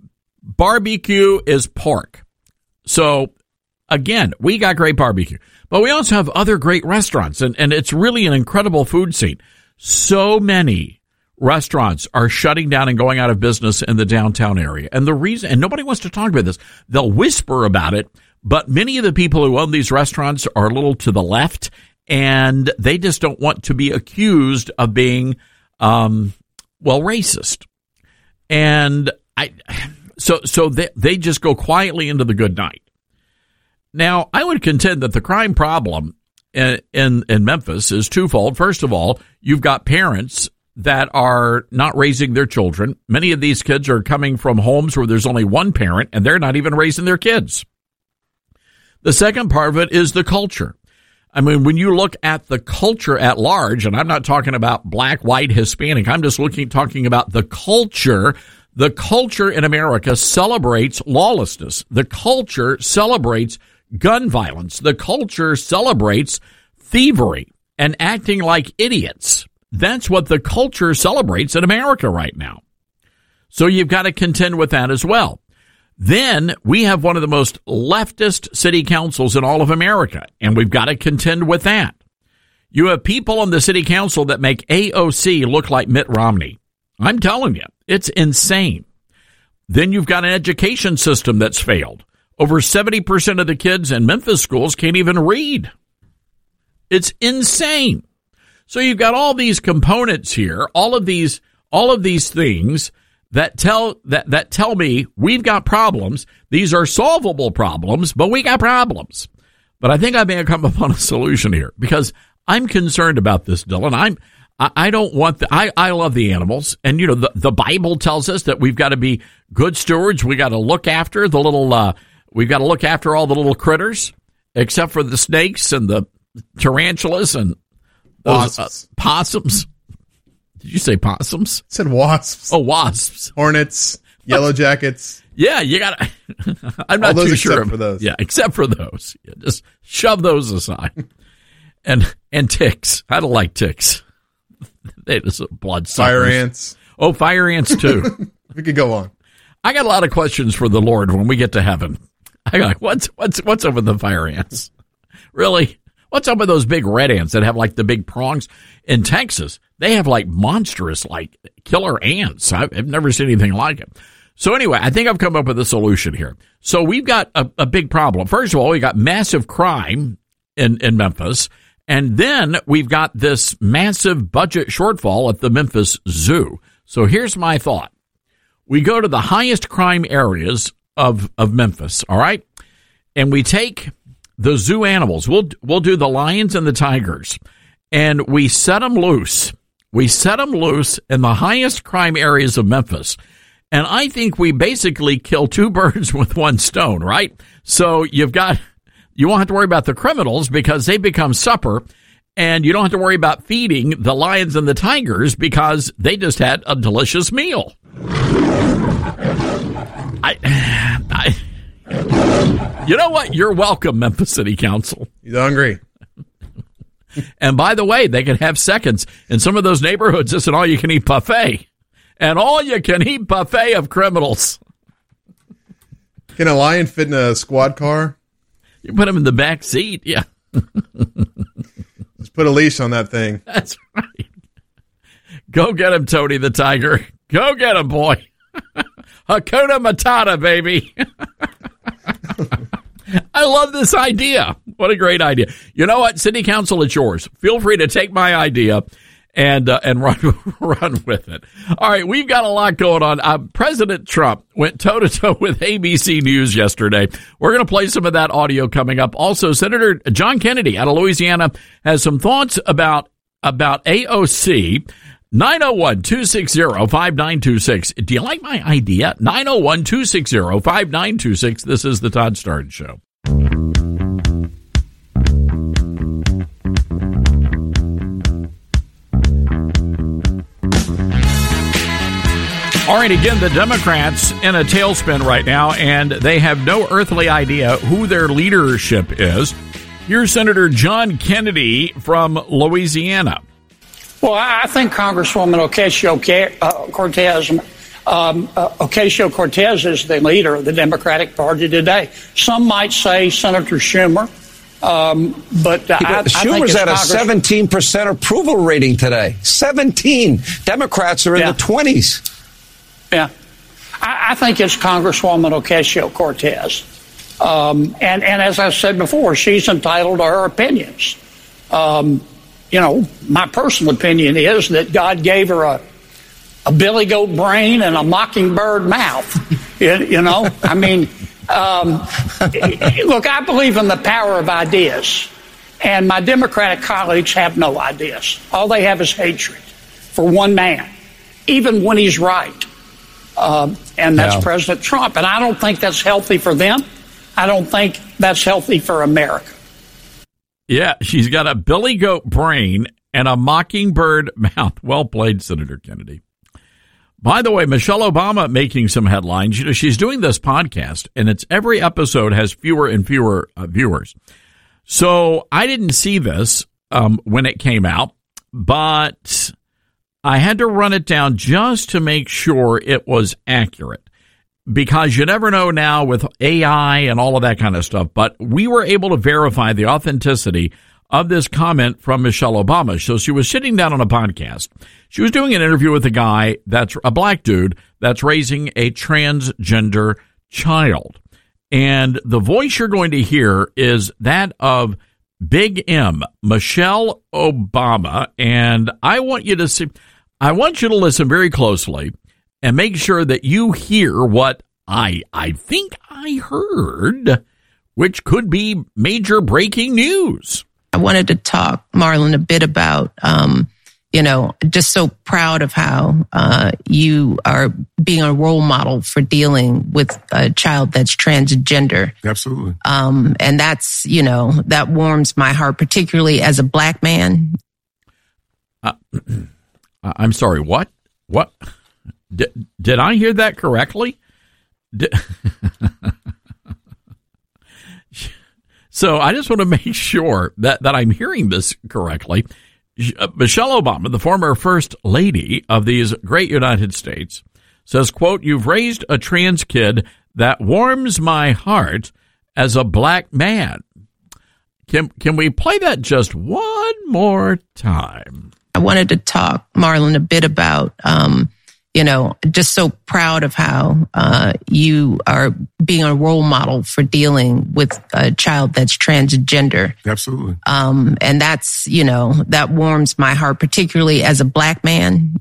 barbecue is pork. So, again, we got great barbecue. But we also have other great restaurants, and, and it's really an incredible food scene. So many restaurants are shutting down and going out of business in the downtown area. And the reason, and nobody wants to talk about this, they'll whisper about it, but many of the people who own these restaurants are a little to the left, and they just don't want to be accused of being, um, well, racist. And I, so, so they, they just go quietly into the good night. Now, I would contend that the crime problem in, in, in Memphis is twofold. First of all, you've got parents that are not raising their children. Many of these kids are coming from homes where there's only one parent, and they're not even raising their kids. The second part of it is the culture. I mean, when you look at the culture at large, and I'm not talking about black, white, Hispanic, I'm just looking, talking about the culture. The culture in America celebrates lawlessness. The culture celebrates gun violence. The culture celebrates thievery and acting like idiots. That's what the culture celebrates in America right now. So you've got to contend with that as well. Then we have one of the most leftist city councils in all of America, and we've got to contend with that. You have people on the city council that make A O C look like Mitt Romney. I'm telling you, it's insane. Then you've got an education system that's failed. Over seventy percent of the kids in Memphis schools can't even read. It's insane. So you've got all these components here, all of these, all of these things that tell that that tell me we've got problems. These are solvable problems, but we got problems. But I think I may have come upon a solution here because I'm concerned about this, Dylan. I'm I, I don't want the, I I love the animals, and you know the the Bible tells us that we've got to be good stewards. We got to look after the little. Uh, we've got to look after all the little critters, except for the snakes and the tarantulas and those uh, possums. Did you say possums? I said wasps. Oh, wasps. Hornets, yellow jackets. Yeah, you got to. I'm not All those too except sure. for those. Yeah, except for those. Yeah, just shove those aside. and and ticks. I don't like ticks. They just blood suckers. Fire ants. Oh, fire ants too. We could go on. I got a lot of questions for the Lord when we get to heaven. I got what's what's what's up with the fire ants? Really? What's up with those big red ants that have like the big prongs? In Texas, they have like monstrous, like killer ants. I've, I've never seen anything like it. So anyway, I think I've come up with a solution here. So we've got a, a big problem. First of all, we got massive crime in, in Memphis. And then we've got this massive budget shortfall at the Memphis Zoo. So here's my thought. We go to the highest crime areas of, of Memphis, all right? And we take the zoo animals. We'll we'll do the lions and the tigers, and we set them loose. We set them loose in the highest crime areas of Memphis, and I think we basically kill two birds with one stone, right? So you've got you won't have to worry about the criminals because they become supper, and you don't have to worry about feeding the lions and the tigers because they just had a delicious meal. I, I. You know what? You're welcome, Memphis City Council. You hungry? And by the way, they can have seconds. In some of those neighborhoods, it's an all-you-can-eat buffet. An all-you-can-eat buffet of criminals. Can a lion fit in a squad car? You put him in the back seat, yeah. Just put a leash on that thing. That's right. Go get him, Tony the Tiger. Go get him, boy. Hakuna Matata, baby. I love this idea. What a great idea. You know what? City Council, it's yours. Feel free to take my idea and uh, and run run with it. All right, we've got a lot going on. Uh, President Trump went toe-to-toe with A B C News yesterday. We're going to play some of that audio coming up. Also, Senator John Kennedy out of Louisiana has some thoughts about, about A O C. nine oh one, two six zero, five nine two six. Do you like my idea? nine oh one, two six zero, five nine two six. This is the Todd Starnes Show. All right, again, the Democrats in a tailspin right now, and they have no earthly idea who their leadership is. Here's Senator John Kennedy from Louisiana. Well, I think Congresswoman Ocasio-Cortez, um, uh, Ocasio-Cortez is the leader of the Democratic Party today. Some might say Senator Schumer, um, but uh, I, Schumer's I at a Congress- seventeen percent approval rating today. seventeen. Democrats are in yeah. the twenties. Yeah. I, I think it's Congresswoman Ocasio-Cortez. Um, and, and as I said before, she's entitled to her opinions. Um, you know, my personal opinion is that God gave her a, a billy goat brain and a mockingbird mouth. you, you know, I mean, um, look, I believe in the power of ideas. And my Democratic colleagues have no ideas. All they have is hatred for one man, even when he's right. Um, and that's yeah. President Trump. And I don't think that's healthy for them. I don't think that's healthy for America. Yeah, she's got a billy goat brain and a mockingbird mouth. Well played, Senator Kennedy. By the way, Michelle Obama making some headlines. You know, she's doing this podcast, and it's every episode has fewer and fewer uh, viewers. So I didn't see this um, when it came out, but I had to run it down just to make sure it was accurate. Because you never know now with A I and all of that kind of stuff. But we were able to verify the authenticity of this comment from Michelle Obama. So she was sitting down on a podcast. She was doing an interview with a guy that's a black dude that's raising a transgender child. And the voice you're going to hear is that of Big M, Michelle Obama. And I want you to see, I want you to listen very closely and make sure that you hear what I I think I heard, which could be major breaking news. I wanted to talk, Marlon, a bit about, um, you know, just so proud of how uh, you are being a role model for dealing with a child that's transgender. Absolutely. Um, and that's, you know, that warms my heart, particularly as a black man. Uh, I'm sorry, what? What? Did, did I hear that correctly? Did, so I just want to make sure that, that I'm hearing this correctly. Michelle Obama, the former first lady of these great United States, says, quote, "You've raised a trans kid that warms my heart as a black man." Can, can we play that just one more time? I wanted to talk, Marlon, a bit about, um, you know, just so proud of how uh, you are being a role model for dealing with a child that's transgender. Absolutely. Um, and that's, you know, that warms my heart, particularly as a black man.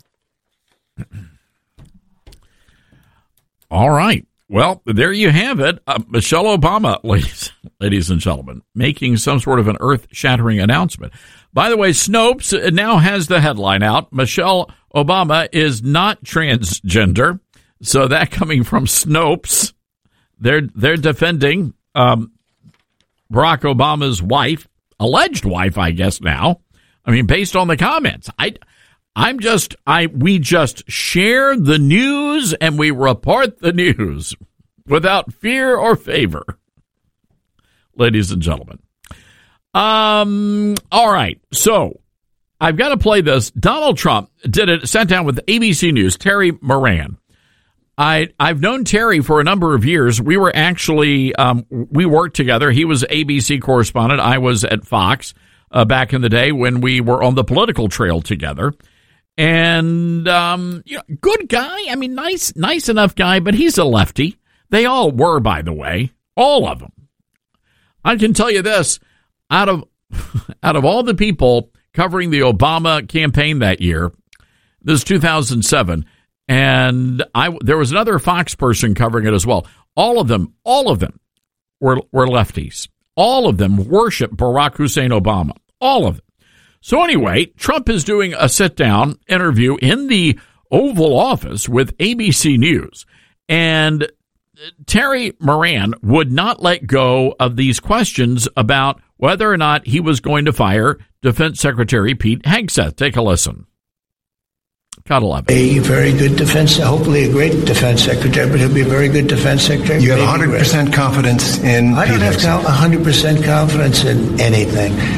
All right. Well, there you have it. Uh, Michelle Obama, ladies, ladies and gentlemen, making some sort of an earth-shattering announcement. By the way, Snopes now has the headline out. Michelle Obama is not transgender. So that coming from Snopes, they're they're defending um, Barack Obama's wife, alleged wife, I guess now. I mean, based on the comments, I, I'm just I we just share the news and we report the news without fear or favor, ladies and gentlemen. Um. All right. So I've got to play this. Donald Trump did it. Sat down with A B C News. Terry Moran. I I've known Terry for a number of years. We were actually um we worked together. He was A B C correspondent. I was at Fox uh, back in the day when we were on the political trail together. And um, you know, good guy. I mean, nice, nice enough guy. But he's a lefty. They all were, by the way, all of them. I can tell you this. Out of out of all the people covering the Obama campaign that year, this is two thousand seven, and I there was another Fox person covering it as well. All of them, all of them were were lefties. All of them worship Barack Hussein Obama. All of them. So anyway, Trump is doing a sit-down interview in the Oval Office with A B C News, and Terry Moran would not let go of these questions about whether or not he was going to fire Defense Secretary Pete Hegseth. Take a listen. Gotta love it. A very good defense, hopefully a great defense secretary, but he'll be a very good defense secretary. You have one hundred percent confidence in I Pete don't have Hegseth. one hundred percent confidence in anything.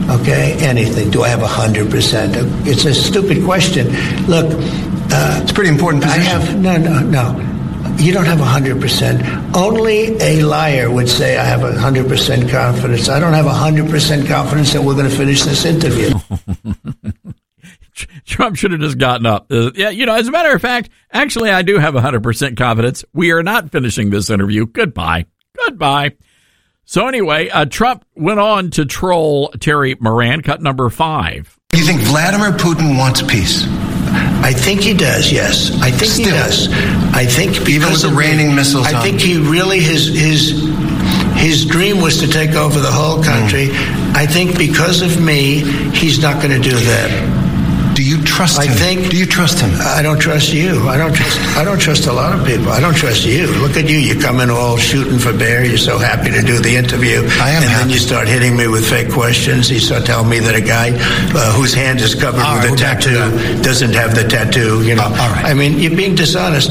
Okay, anything. Do I have one hundred percent? It's a stupid question. Look, uh, it's a pretty important position. I have, no, no, no. You don't have one hundred percent. Only a liar would say I have one hundred percent confidence. I don't have one hundred percent confidence that we're going to finish this interview. Trump should have just gotten up. Uh, yeah, you know, as a matter of fact, actually, I do have one hundred percent confidence. We are not finishing this interview. Goodbye. Goodbye. So anyway, uh, Trump went on to troll Terry Moran, cut number five. Do you think Vladimir Putin wants peace? I think he does, yes. I think Still. he does. I think even with the raining missiles I on. think he really, his his his dream was to take over the whole country. Mm. I think because of me, he's not going to do that. Do you trust I him? think. Do you trust him? I don't trust you. I don't trust. I don't trust a lot of people. I don't trust you. Look at you. You come in all shooting for bear. You're so happy to do the interview. I am And happy. then you start hitting me with fake questions. You start telling me that a guy uh, whose hand is covered All with right, a we're back to tattoo doesn't have the tattoo. You know. Uh, all right. I mean, you're being dishonest.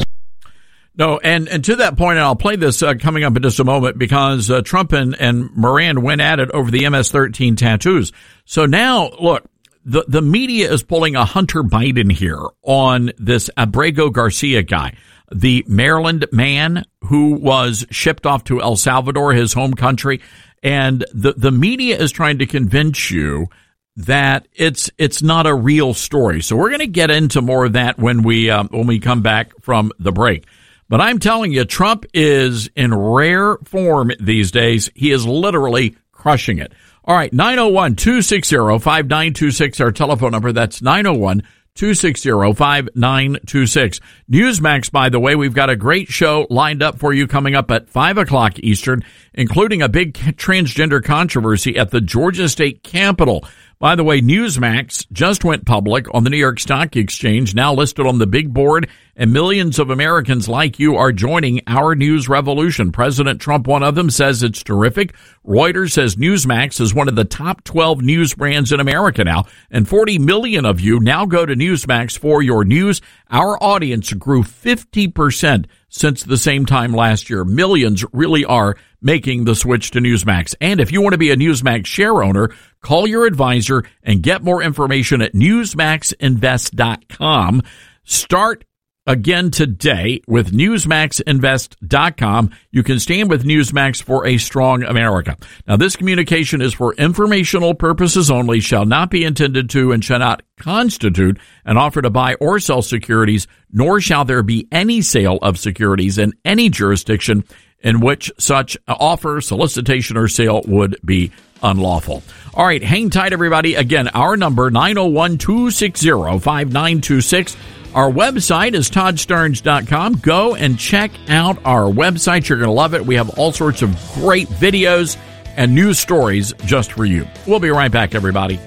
No, and, and to that point, and I'll play this uh, coming up in just a moment, because uh, Trump and, and Moran went at it over the M S thirteen tattoos. So now, look, the, the media is pulling a Hunter Biden here on this Abrego Garcia guy, the Maryland man who was shipped off to El Salvador, his home country. And the, the media is trying to convince you that it's it's not a real story. So we're going to get into more of that when we um, when we come back from the break. But I'm telling you, Trump is in rare form these days. He is literally crushing it. All right, nine oh one, two six zero, five nine two six, our telephone number. That's nine oh one, two six zero, five nine two six. Newsmax, by the way, we've got a great show lined up for you coming up at five o'clock Eastern, including a big transgender controversy at the Georgia State Capitol. By the way, Newsmax just went public on the New York Stock Exchange, now listed on the big board, and millions of Americans like you are joining our news revolution. President Trump, one of them, says it's terrific. Reuters says Newsmax is one of the top twelve news brands in America now, and forty million of you now go to Newsmax for your news. Our audience grew fifty percent since the same time last year. Millions really are making the switch to Newsmax. And if you want to be a Newsmax share owner, call your advisor and get more information at newsmax invest dot com. Start again today with newsmax invest dot com. You can stand with Newsmax for a strong America. Now, this communication is for informational purposes only, shall not be intended to and shall not constitute an offer to buy or sell securities, nor shall there be any sale of securities in any jurisdiction in which such offer, solicitation, or sale would be unlawful. All right, hang tight, everybody. Again, our number, nine oh one, two six zero, five nine two six. Our website is todd stearns dot com. Go and check out our website. You're going to love it. We have all sorts of great videos and news stories just for you. We'll be right back, everybody.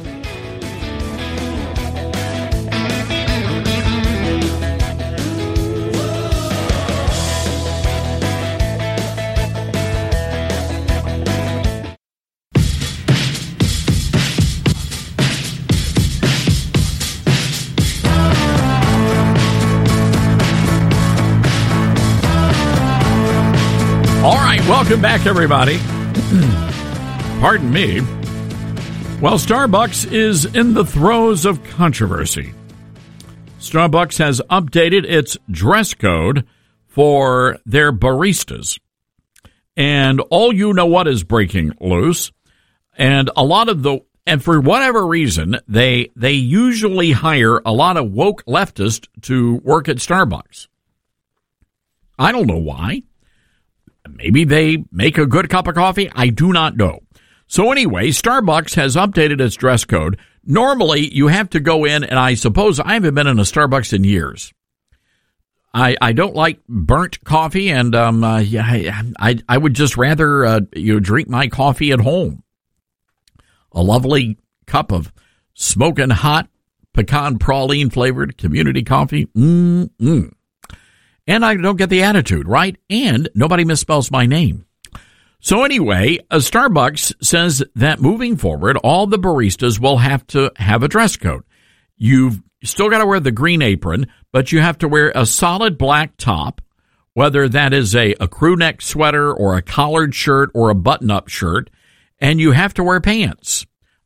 Welcome back, everybody. Pardon me. Well, Starbucks is in the throes of controversy. Starbucks has updated its dress code for their baristas. And all you know what is breaking loose. And a lot of the, and for whatever reason, they they usually hire a lot of woke leftists to work at Starbucks. I don't know why. Maybe they make a good cup of coffee. I do not know. So anyway, Starbucks has updated its dress code. Normally, you have to go in, and I suppose I haven't been in a Starbucks in years. I I don't like burnt coffee, and um, uh, yeah, I, I I would just rather uh, you know, drink my coffee at home. A lovely cup of smoking hot pecan praline flavored community coffee. Mm-mm. And I don't get the attitude, right? And nobody misspells my name. So anyway, a Starbucks says that moving forward, all the baristas will have to have a dress code. You've still got to wear the green apron, but you have to wear a solid black top, whether that is a, a crew neck sweater or a collared shirt or a button-up shirt, and you have to wear pants.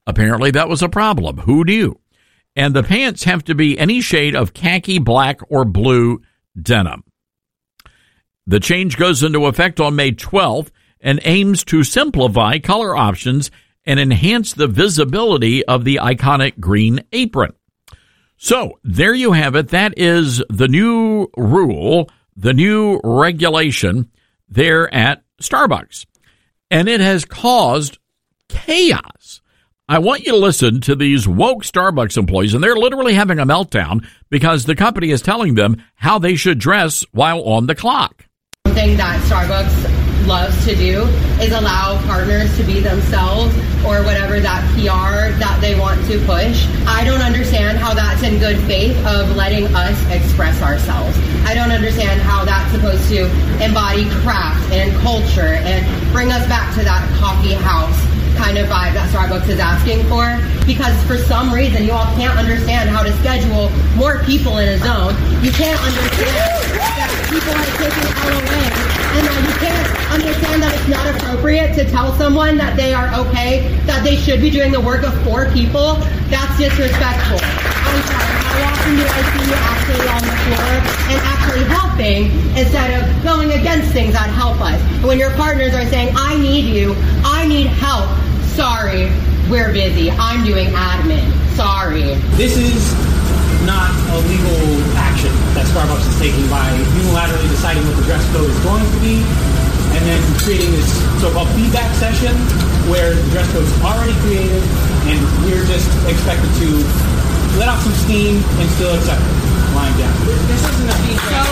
Apparently that was a problem. Who knew? And the pants have to be any shade of khaki, black, or blue denim. The change goes into effect on May twelfth and aims to simplify color options and enhance the visibility of the iconic green apron. So there you have it. That is the new rule, the new regulation there at Starbucks. And it has caused chaos. I want you to listen to these woke Starbucks employees, and they're literally having a meltdown because the company is telling them how they should dress while on the clock. Something that Starbucks loves to do is allow partners to be themselves or whatever that P R that they want to push. I don't understand how that's in good faith of letting us express ourselves. I don't understand how that's supposed to embody craft and culture and bring us back to that coffee house kind of vibe that Starbucks is asking for, because for some reason you all can't understand how to schedule more people in a zone. You can't understand that people are taking out away, and that you can't understand that it's not appropriate to tell someone that they are okay, that they should be doing the work of four people. That's disrespectful. I'm sorry, how often do I see you actually on the floor and actually helping instead of going against things that help us? When your partners are saying, I need you, I need help, sorry, we're busy, I'm doing admin, sorry. This is not a legal action that Starbucks is taking by unilaterally deciding what the dress code is going to be and then creating this so-called feedback session where the dress code is already created and we're just expected to let off some steam and still accept it. Lying down. This isn't a feedback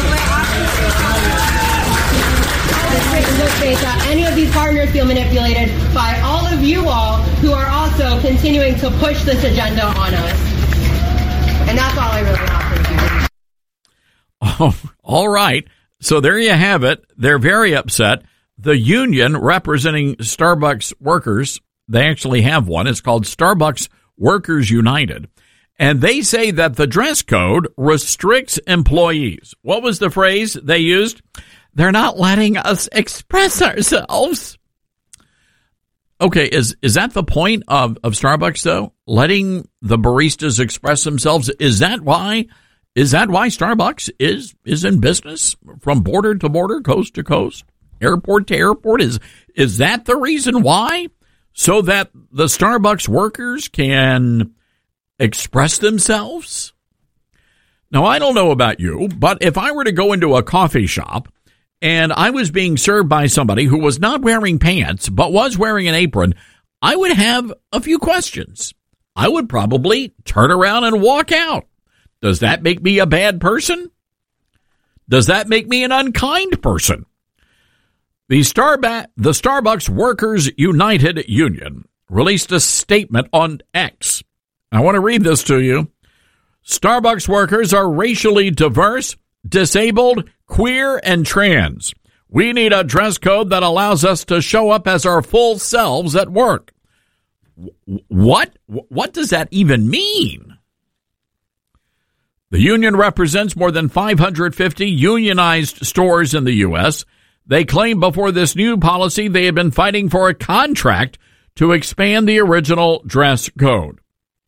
session. That any of these partners feel manipulated by all of you all who are also continuing to push this agenda on us. And that's all I really have to Oh, say. all right. So there you have it. They're very upset. The union representing Starbucks workers, they actually have one. It's called Starbucks Workers United. And they say that the dress code restricts employees. What was the phrase they used? They're not letting us express ourselves. Okay, is is that the point of, of Starbucks, though? Letting the baristas express themselves? Is that why? Is that why Starbucks is is in business from border to border, coast to coast, airport to airport? Is is that the reason why? So that the Starbucks workers can express themselves? Now, I don't know about you, but if I were to go into a coffee shop and I was being served by somebody who was not wearing pants but was wearing an apron, I would have a few questions. I would probably turn around and walk out. Does that make me a bad person? Does that make me an unkind person? The, Starba- the Starbucks Workers United Union released a statement on X. I want to read this to you. Starbucks workers are racially diverse, disabled, queer, and trans. We need a dress code that allows us to show up as our full selves at work. What? What does that even mean? The union represents more than five hundred fifty unionized stores in the U S. They claim before this new policy they had been fighting for a contract to expand the original dress code.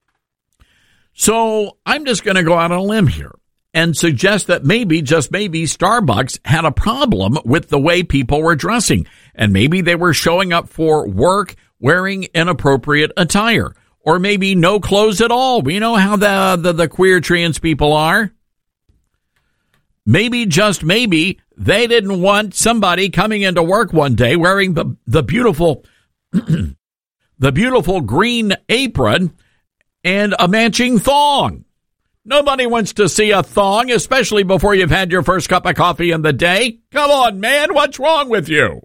So I'm just going to go out on a limb here and suggest that maybe, just maybe, Starbucks had a problem with the way people were dressing. And maybe they were showing up for work wearing inappropriate attire. Or maybe no clothes at all. We know how the, the, the queer trans people are. Maybe, just maybe, they didn't want somebody coming into work one day wearing the, the beautiful the beautiful green apron and a matching thong. Nobody wants to see a thong, especially before you've had your first cup of coffee in the day. Come on, man, what's wrong with you?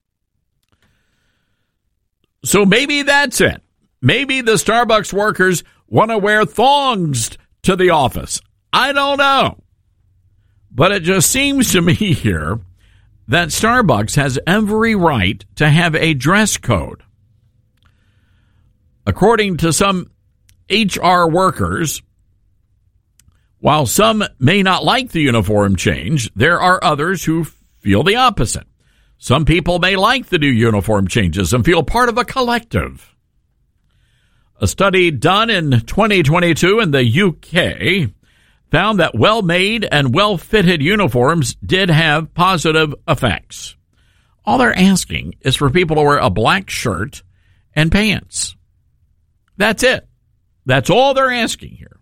So maybe that's it. Maybe the Starbucks workers want to wear thongs to the office. I don't know. But it just seems to me here that Starbucks has every right to have a dress code. According to some H R workers, while some may not like the uniform change, there are others who feel the opposite. Some people may like the new uniform changes and feel part of a collective. A study done in twenty twenty-two in the U K found that well-made and well-fitted uniforms did have positive effects. All they're asking is for people to wear a black shirt and pants. That's it. That's all they're asking here.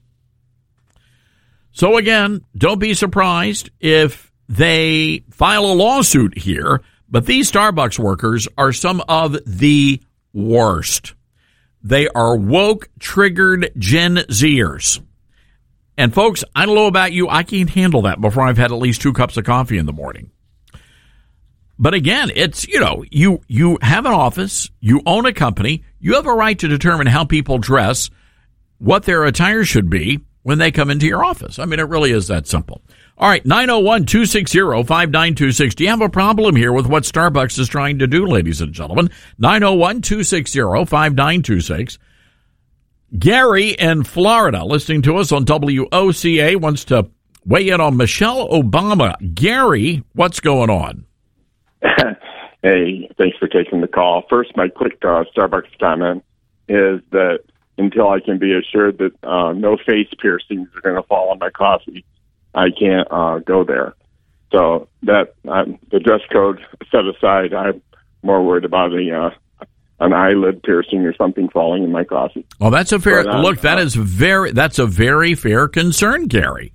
So again, don't be surprised if they file a lawsuit here, but these Starbucks workers are some of the worst. They are woke, triggered Gen Zers. And folks, I don't know about you, I can't handle that before I've had at least two cups of coffee in the morning. But again, it's, you know, you you have an office, you own a company, you have a right to determine how people dress, what their attire should be when they come into your office. I mean, it really is that simple. All right, nine oh one, two six zero, five nine two six. Do you have a problem here with what Starbucks is trying to do, ladies and gentlemen? nine oh one, two six zero, five nine two six. Gary in Florida, listening to us on W O C A, wants to weigh in on Michelle Obama. Gary, what's going on? Hey, thanks for taking the call. First, my quick uh, Starbucks comment is that until I can be assured that uh, no face piercings are going to fall on my coffee, I can't uh, go there. So that um, the dress code set aside, I'm more worried about a uh, an eyelid piercing or something falling in my coffee. Well, that's a fair but, uh, look. That is very that's a very fair concern, Gary.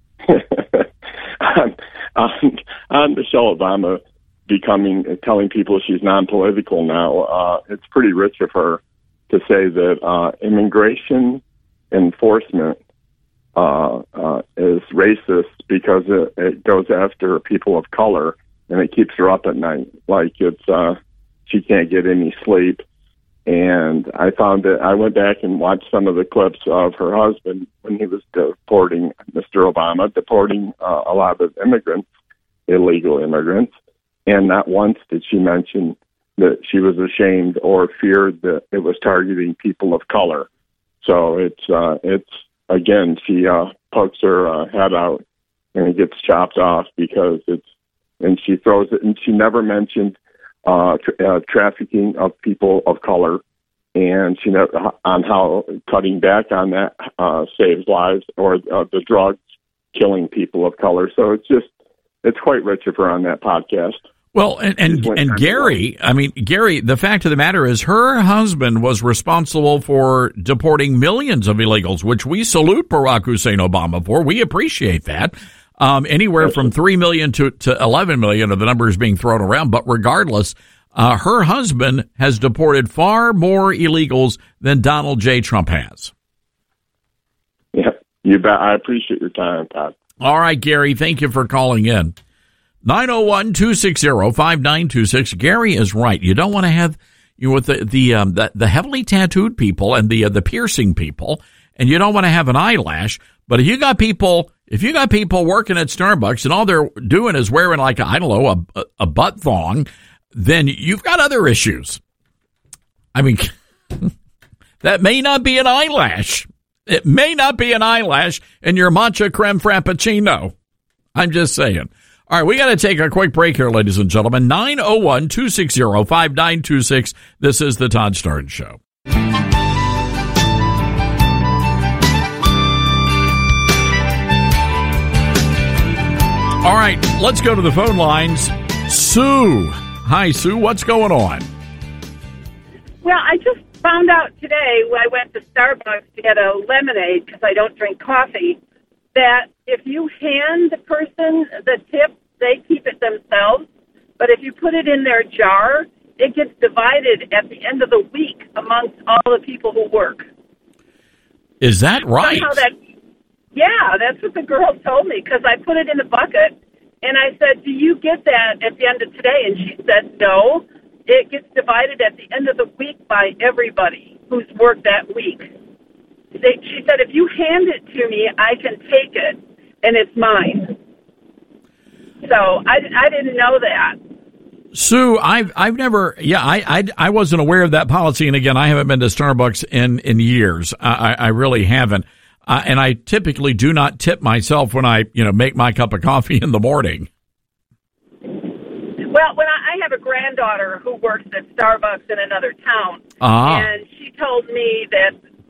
on, on, on Michelle Obama becoming telling people she's non-political now, uh, it's pretty rich of her to say that uh, immigration enforcement uh, uh, is racist because it, it goes after people of color and it keeps her up at night. Like it's uh, she can't get any sleep. And I found that I went back and watched some of the clips of her husband when he was deporting Mister Obama, deporting uh, a lot of immigrants, illegal immigrants. And not once did she mention that she was ashamed or feared that it was targeting people of color. So it's, uh, it's again, she uh, pokes her uh, head out and it gets chopped off because it's, and she throws it, and she never mentioned uh, tra- uh, trafficking of people of color, and she never, on how cutting back on that uh, saves lives, or uh, the drugs killing people of color. So it's just, it's quite rich of her on that podcast. Well, and and, and Gary, I mean, Gary, the fact of the matter is her husband was responsible for deporting millions of illegals, which we salute Barack Hussein Obama for. We appreciate that. Um, anywhere from three million to, to eleven million of the numbers being thrown around. But regardless, uh, her husband has deported far more illegals than Donald J. Trump has. Yeah, you bet. I appreciate your time, Todd. All right, Gary, thank you for calling in. nine oh one, two six zero, five nine two six. Gary is right. You don't want to have, you know, with the the, um, the the heavily tattooed people and the uh, the piercing people, and you don't want to have an eyelash. But if you got people, if you got people working at Starbucks and all they're doing is wearing like, I don't know, a, a butt thong, then you've got other issues. I mean, that may not be an eyelash. It may not be an eyelash in your matcha creme frappuccino. I'm just saying. All right, we got to take a quick break here, ladies and gentlemen. nine oh one, two six zero, five nine two six. This is the Todd Starnes Show. All right, let's go to the phone lines. Sue. Hi, Sue. What's going on? Well, I just found out today when I went to Starbucks to get a lemonade because I don't drink coffee, that if you hand the person the tip, they keep it themselves. But if you put it in their jar, it gets divided at the end of the week amongst all the people who work. Is that right? Somehow that, yeah, that's what the girl told me, because I put it in the bucket, and I said, do you get that at the end of today? And she said, no. It gets divided at the end of the week by everybody who's worked that week. They, she said, if you hand it to me, I can take it, and it's mine. So I, I didn't know that. Sue, I've I've never, yeah, I, I, I wasn't aware of that policy, and again, I haven't been to Starbucks in, in years. I, I really haven't, uh, and I typically do not tip myself when I, you know, make my cup of coffee in the morning. Well, when I, I have a granddaughter who works at Starbucks in another town, ah. and she told me that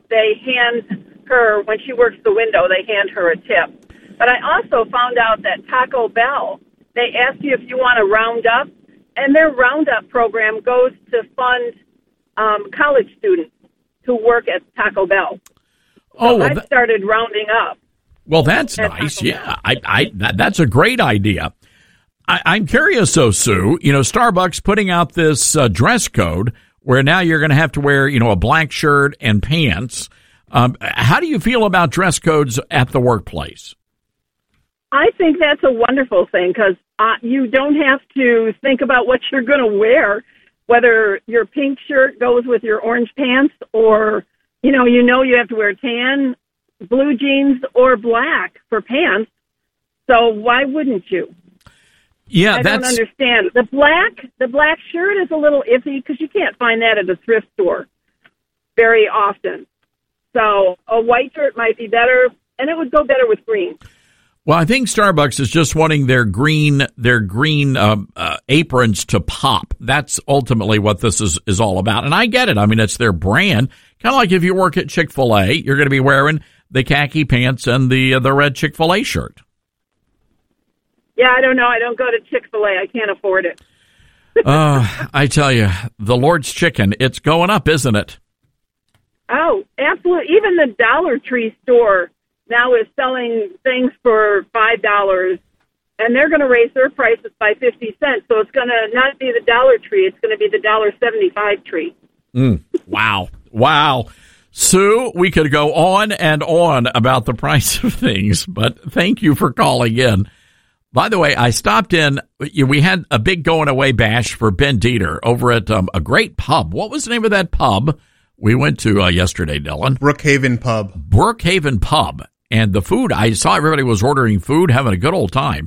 they hand her, when she works the window, they hand her a tip. But I also found out that Taco Bell, they ask you if you want to round up, and their roundup program goes to fund um, college students who work at Taco Bell. Oh, so well, I that- started rounding up. Well, that's nice. Yeah, I, I, that, that's a great idea. I, I'm curious, though, Sue. You know, Starbucks putting out this uh, dress code where now you're going to have to wear, you know, a black shirt and pants. Um, how do you feel about dress codes at the workplace? I think that's a wonderful thing because uh, you don't have to think about what you're going to wear, whether your pink shirt goes with your orange pants or, you know, you know you have to wear tan, blue jeans, or black for pants. So why wouldn't you? Yeah, I that's... don't understand. The black, the black shirt is a little iffy because you can't find that at a thrift store very often. So a white shirt might be better, and it would go better with green. Well, I think Starbucks is just wanting their green their green uh, uh, aprons to pop. That's ultimately what this is, is all about. And I get it. I mean, it's their brand. Kind of like if you work at Chick-fil-A, you're going to be wearing the khaki pants and the uh, the red Chick-fil-A shirt. Yeah, I don't know. I don't go to Chick-fil-A. I can't afford it. uh, I tell you, the Lord's chicken, it's going up, isn't it? Oh, absolutely. Even the Dollar Tree store now is selling things for five dollars, and they're going to raise their prices by fifty cents. So it's going to not be the Dollar Tree. It's going to be the one dollar seventy-five tree. Mm, wow. Wow. Sue, we could go on and on about the price of things, but thank you for calling in. By the way, I stopped in. We had a big going away bash for Ben Dieter over at um, a great pub. What was the name of that pub we went to uh, yesterday, Dylan? Brookhaven Pub. Brookhaven Pub. And the food, I saw everybody was ordering food, having a good old time.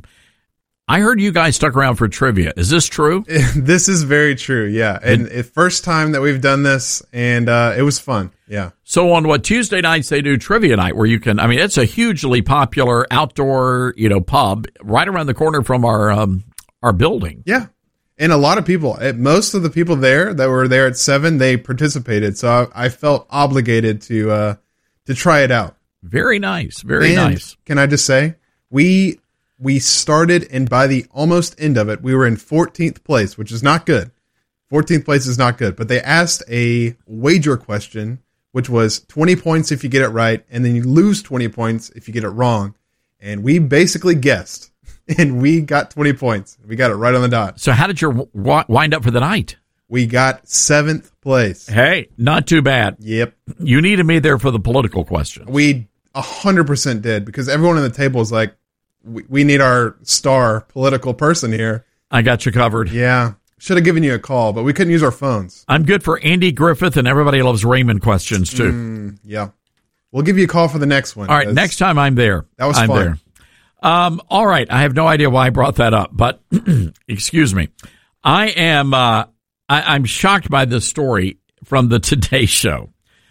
I heard you guys stuck around for trivia. Is this true? This is very true, yeah. And the first time that we've done this, and uh, it was fun, yeah. So on what Tuesday nights they do trivia night where you can, I mean, it's a hugely popular outdoor, you know, pub right around the corner from our um, our building. Yeah. And a lot of people, most of the people there that were there at seven, they participated. So I, I felt obligated to uh, to try it out. Very nice. Very and nice. Can I just say, we we started, and by the almost end of it, we were in fourteenth place, which is not good. fourteenth place is not good. But they asked a wager question, which was twenty points if you get it right, and then you lose twenty points if you get it wrong. And we basically guessed, and we got twenty points. We got it right on the dot. So how did you w- wind up for the night? We got seventh place. Hey, not too bad. Yep. You needed me there for the political question. We one hundred percent did, because everyone on the table is like, we, we need our star political person here. I got you covered. Yeah. Should have given you a call, but we couldn't use our phones. I'm good for Andy Griffith, and everybody loves Raymond questions, too. Mm, yeah. We'll give you a call for the next one. All right, next time I'm there. That was I'm fun. There. Um, all right, I have no idea why I brought that up, but excuse me. I am uh, I, I'm shocked by this story from the Today Show.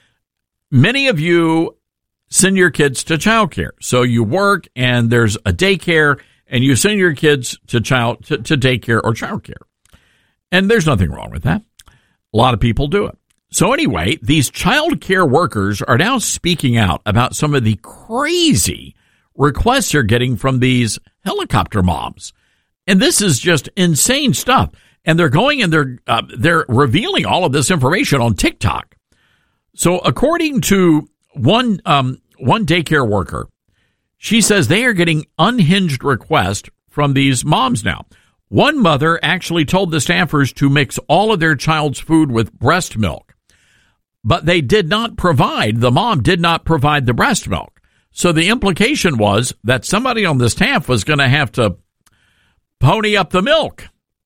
Many of you send your kids to childcare. So you work, and there's a daycare, and you send your kids to child to, to daycare or childcare. And there's nothing wrong with that. A lot of people do it. So anyway, these child care workers are now speaking out about some of the crazy requests they're getting from these helicopter moms. And this is just insane stuff. And they're going and they're uh, they're revealing all of this information on TikTok. So according to one um, one daycare worker, she says they are getting unhinged requests from these moms now. One mother actually told the staffers to mix all of their child's food with breast milk, but they did not provide, the mom did not provide the breast milk. So the implication was that somebody on the staff was going to have to pony up the milk.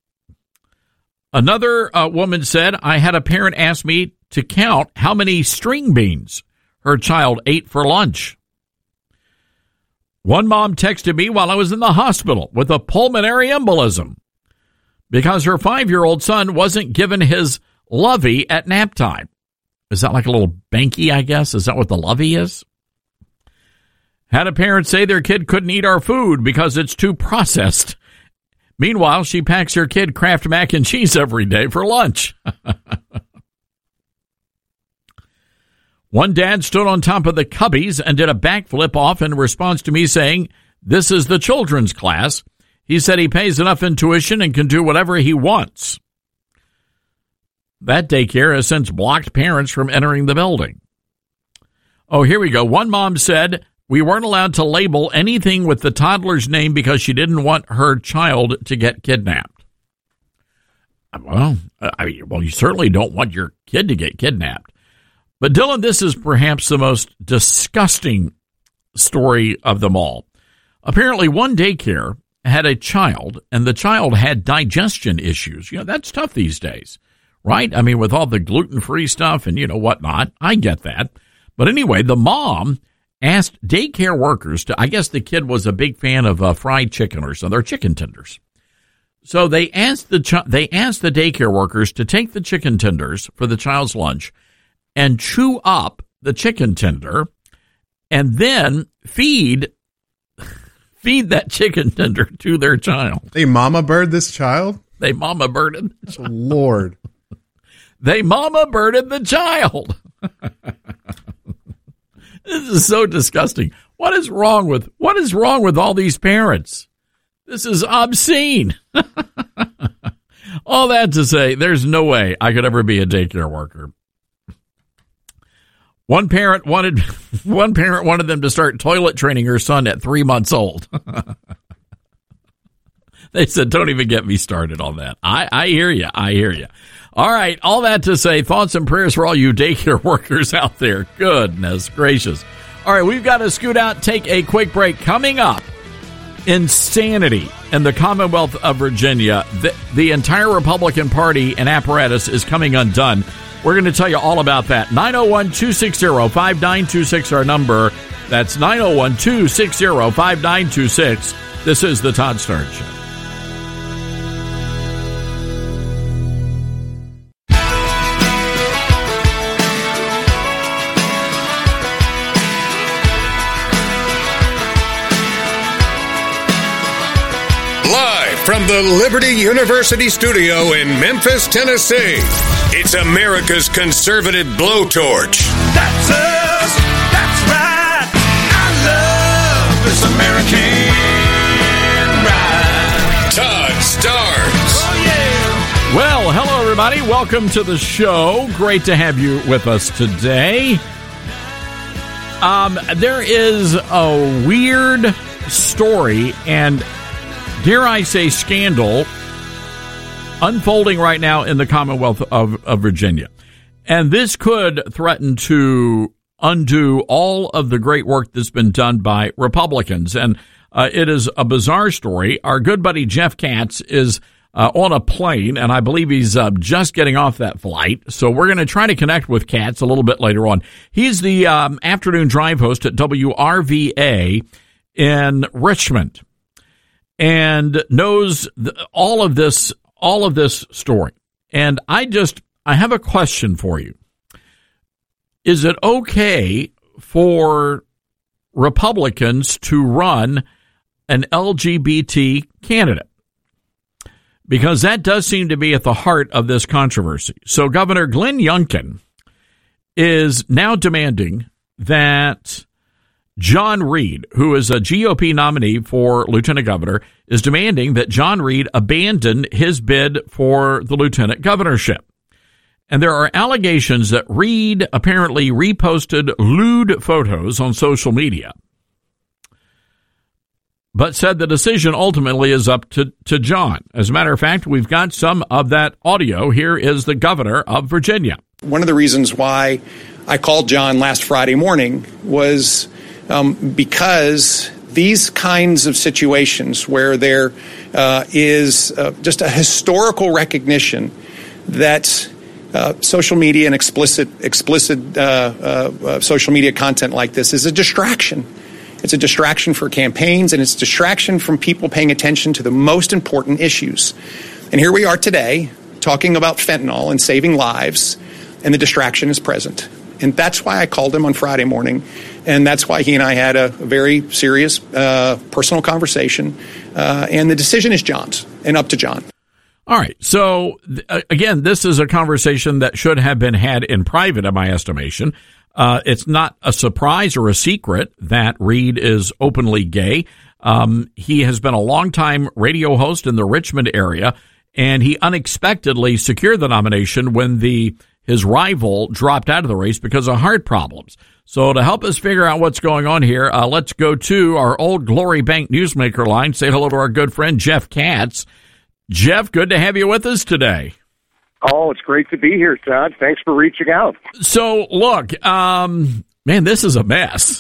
Another uh, woman said, I had a parent ask me to count how many string beans her child ate for lunch. One mom texted me while I was in the hospital with a pulmonary embolism because her five-year-old son wasn't given his lovey at nap time. Is that like a little Banky, I guess? Is that what the lovey is? Had a parent say their kid couldn't eat our food because it's too processed. Meanwhile, she packs her kid Kraft mac and cheese every day for lunch. One dad stood on top of the cubbies and did a backflip off in response to me saying, "This is the children's class." He said he pays enough in tuition and can do whatever he wants. That daycare has since blocked parents from entering the building. Oh, here we go. One mom said, "We weren't allowed to label anything with the toddler's name because she didn't want her child to get kidnapped." Well, I mean, well, you certainly don't want your kid to get kidnapped. But Dylan, this is perhaps the most disgusting story of them all. Apparently, one daycare had a child, and the child had digestion issues. You know, that's tough these days, right? I mean, with all the gluten-free stuff and, you know, whatnot. I get that. But anyway, the mom asked daycare workers to, I guess the kid was a big fan of uh, fried chicken or something, or chicken tenders. So they asked the ch- they asked the daycare workers to take the chicken tenders for the child's lunch and chew up the chicken tender and then feed feed that chicken tender to their child. They mama bird this child? They mama birded. Lord. They mama birded the child. This is so disgusting. What is wrong with what is wrong with all these parents? This is obscene. All that to say, there's no way I could ever be a daycare worker. One parent wanted one parent wanted them to start toilet training her son at three months old. They said, "Don't even get me started on that." I, I hear you. I hear you. All right. All that to say, thoughts and prayers for all you daycare workers out there. Goodness gracious. All right. We've got to scoot out, take a quick break. Coming up, insanity in the Commonwealth of Virginia. The, the entire Republican Party and apparatus is coming undone. We're going to tell you all about that. nine oh one, two six zero, five nine two six, our number. That's nine oh one, two six zero, five nine two six. This is the Todd Stern Show. From the Liberty University studio in Memphis, Tennessee, it's America's conservative blowtorch. That's us. That's right. I love this American ride. Todd Starnes. Oh, yeah. Well, hello, everybody. Welcome to the show. Great to have you with us today. Um, there is a weird story and, dare I say, scandal unfolding right now in the Commonwealth of, of Virginia. And this could threaten to undo all of the great work that's been done by Republicans. And uh, it is a bizarre story. Our good buddy Jeff Katz is uh, on a plane, and I believe he's uh, just getting off that flight. So we're going to try to connect with Katz a little bit later on. He's the um, afternoon drive host at W R V A in Richmond, and knows the, all of this, all of this story. And I just, I have a question for you. Is it okay for Republicans to run an L G B T candidate? Because that does seem to be at the heart of this controversy. So Governor Glenn Youngkin is now demanding that John Reed, who is a G O P nominee for lieutenant governor, is demanding that John Reed abandon his bid for the lieutenant governorship. And there are allegations that Reed apparently reposted lewd photos on social media, but said the decision ultimately is up to, to John. As a matter of fact, we've got some of that audio. Here is the governor of Virginia. One of the reasons why I called John last Friday morning was Um, because these kinds of situations where there uh, is uh, just a historical recognition that uh, social media and explicit explicit uh, uh, uh, social media content like this is a distraction. It's a distraction for campaigns, and it's a distraction from people paying attention to the most important issues. And here we are today talking about fentanyl and saving lives, and the distraction is present. And that's why I called him on Friday morning, and that's why he and I had a very serious uh, personal conversation. Uh, and the decision is John's, and up to John. All right. So, th- again, this is a conversation that should have been had in private, in my estimation. Uh, it's not a surprise or a secret that Reed is openly gay. Um, he has been a longtime radio host in the Richmond area, and he unexpectedly secured the nomination when the his rival dropped out of the race because of heart problems. So to help us figure out what's going on here, uh, let's go to our old Glory Bank newsmaker line. Say hello to our good friend Jeff Katz. Jeff, good to have you with us today. Oh, it's great to be here, Todd. Thanks for reaching out. So, look, um, man, this is a mess.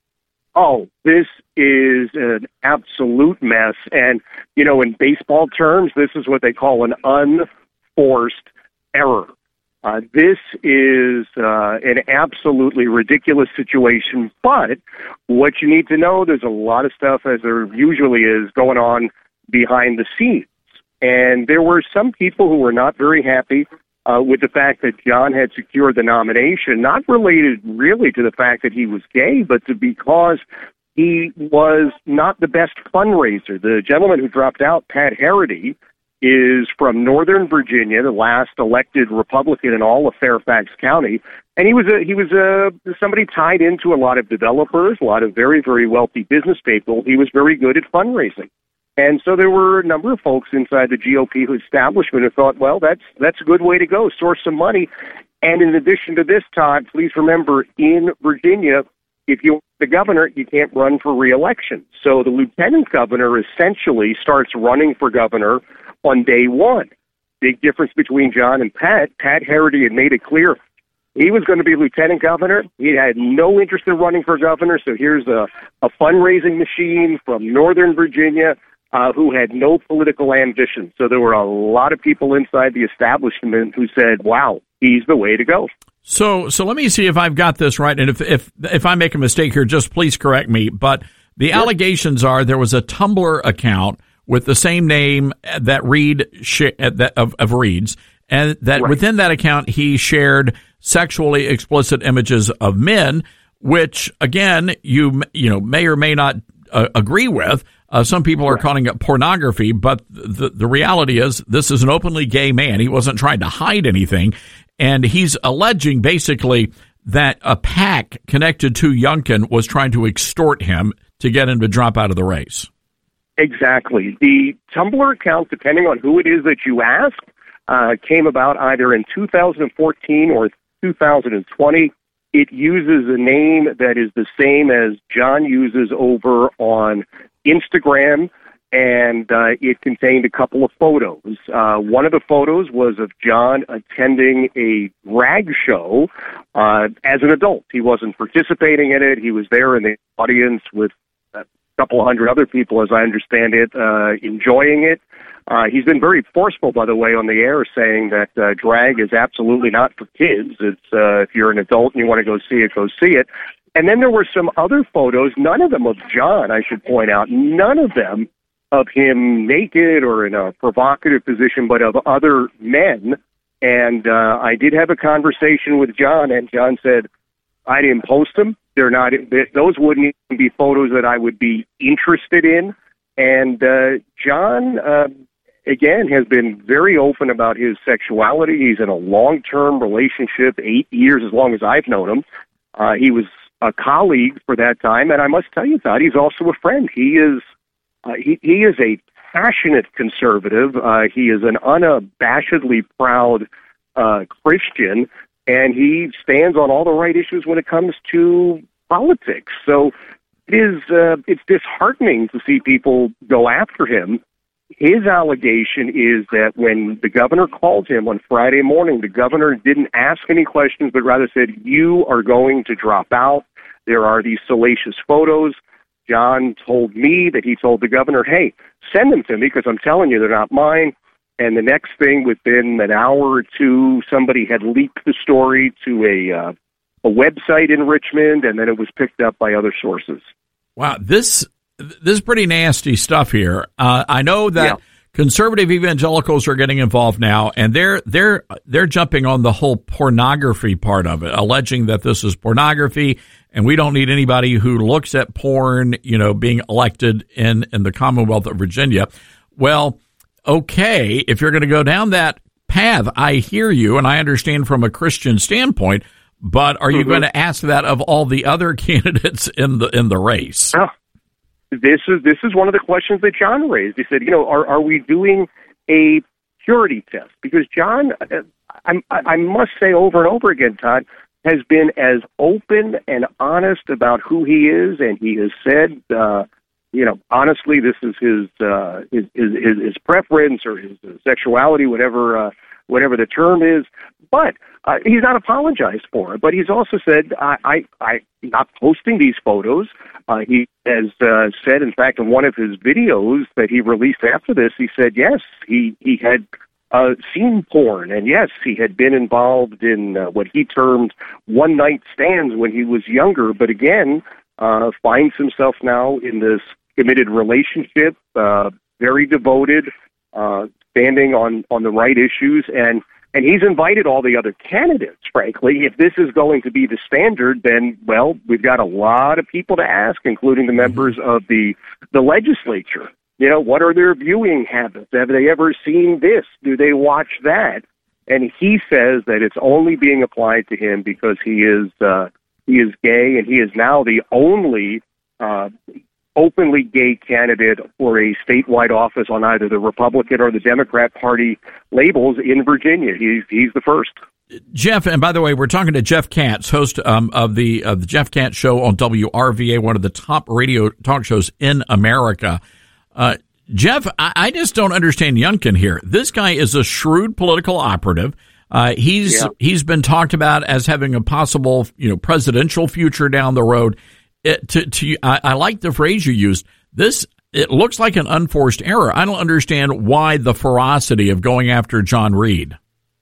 Oh, this is an absolute mess. And, you know, in baseball terms, this is what they call an unforced error. Uh, this is uh, an absolutely ridiculous situation. But what you need to know, there's a lot of stuff, as there usually is, going on behind the scenes. And there were some people who were not very happy uh, with the fact that John had secured the nomination, not related really to the fact that he was gay, but to because he was not the best fundraiser. The gentleman who dropped out, Pat Harity, is from Northern Virginia, the last elected Republican in all of Fairfax County, and he was a, he was a, somebody tied into a lot of developers, a lot of very, very wealthy business people. He was very good at fundraising. And so there were a number of folks inside the G O P establishment who thought, well, that's that's a good way to go, source some money. And in addition to this, Todd, please remember, in Virginia, if you're the governor, you can't run for re-election. So the lieutenant governor essentially starts running for governor on day one. Big difference between John and Pat. Pat Harity had made it clear he was going to be lieutenant governor. He had no interest in running for governor. So here's a, a fundraising machine from Northern Virginia, Uh, who had no political ambition. So there were a lot of people inside the establishment who said, wow, he's the way to go. So so let me see if I've got this right. And if if, if I make a mistake here, just please correct me. But the yep. allegations are there was a Tumblr account with the same name that Reed sh- that of, of Reed's, and that right. within that account he shared sexually explicit images of men, which, again, you you know may or may not uh, agree with. Uh, some people are calling it pornography, but the, the reality is this is an openly gay man. He wasn't trying to hide anything, and he's alleging basically that a PAC connected to Youngkin was trying to extort him to get him to drop out of the race. Exactly. The Tumblr account, depending on who it is that you ask, uh, came about either in two thousand fourteen or two thousand twenty. It uses a name that is the same as John uses over on Instagram, and uh, it contained a couple of photos. Uh, one of the photos was of John attending a drag show uh, as an adult. He wasn't participating in it. He was there in the audience with a couple of hundred other people, as I understand it, uh, enjoying it. Uh, he's been very forceful, by the way, on the air, saying that uh, drag is absolutely not for kids. It's uh, if you're an adult and you want to go see it, go see it. And then there were some other photos, none of them of John, I should point out, none of them of him naked or in a provocative position, but of other men. And uh, I did have a conversation with John, and John said, I didn't post them. They're not; those wouldn't even be photos that I would be interested in. And uh, John, uh, again, has been very open about his sexuality. He's in a long-term relationship, eight years as long as I've known him. Uh, he was a colleague for that time, and I must tell you, Todd, he's also a friend. He is uh, he, he is a passionate conservative. Uh, he is an unabashedly proud uh, Christian, and he stands on all the right issues when it comes to politics. So it is uh, it's disheartening to see people go after him. His allegation is that when the governor called him on Friday morning, the governor didn't ask any questions, but rather said, you are going to drop out. There are these salacious photos. John told me that he told the governor, hey, send them to me because I'm telling you they're not mine. And the next thing, within an hour or two, somebody had leaked the story to a uh, a website in Richmond, and then it was picked up by other sources. Wow, this this is pretty nasty stuff here. Uh, I know that yeah. conservative evangelicals are getting involved now, and they're they're they're jumping on the whole pornography part of it, alleging that this is pornography, and we don't need anybody who looks at porn, you know, being elected in in the Commonwealth of Virginia. Well, okay, if you're going to go down that path, I hear you, and I understand from a Christian standpoint. but are you Mm-hmm. going to ask that of all the other candidates in the in the race? Oh, this is this is one of the questions that John raised. He said, you know, are are we doing a purity test? Because John, I, I must say over and over again, Todd, has been as open and honest about who he is, and he has said, uh, you know, honestly, this is his uh, his, his his preference or his sexuality, whatever uh, whatever the term is. But uh, he's not apologized for it. But he's also said, I, I, I'm not posting these photos. Uh, he has uh, said, in fact, in one of his videos that he released after this, he said, yes, he he had. Uh, seen porn, and yes, he had been involved in uh, what he termed one-night stands when he was younger, but again, uh, finds himself now in this committed relationship, uh, very devoted, uh, standing on, on the right issues, and, and he's invited all the other candidates, frankly. If this is going to be the standard, then, well, we've got a lot of people to ask, including the members of the, the legislature. You know, what are their viewing habits? Have they ever seen this? Do they watch that? And he says that it's only being applied to him because he is uh, he is gay, and he is now the only uh, openly gay candidate for a statewide office on either the Republican or the Democrat Party labels in Virginia. He's he's the first. Jeff, and by the way, we're talking to Jeff Katz, host um, of the of the Jeff Katz Show on W R V A, one of the top radio talk shows in America. Uh, Jeff, I, I just don't understand Youngkin here. This guy is a shrewd political operative. Uh, he's yeah. he's been talked about as having a possible, you know, presidential future down the road. It, to, to I, I like the phrase you used. This it looks like an unforced error. I don't understand why the ferocity of going after John Reed.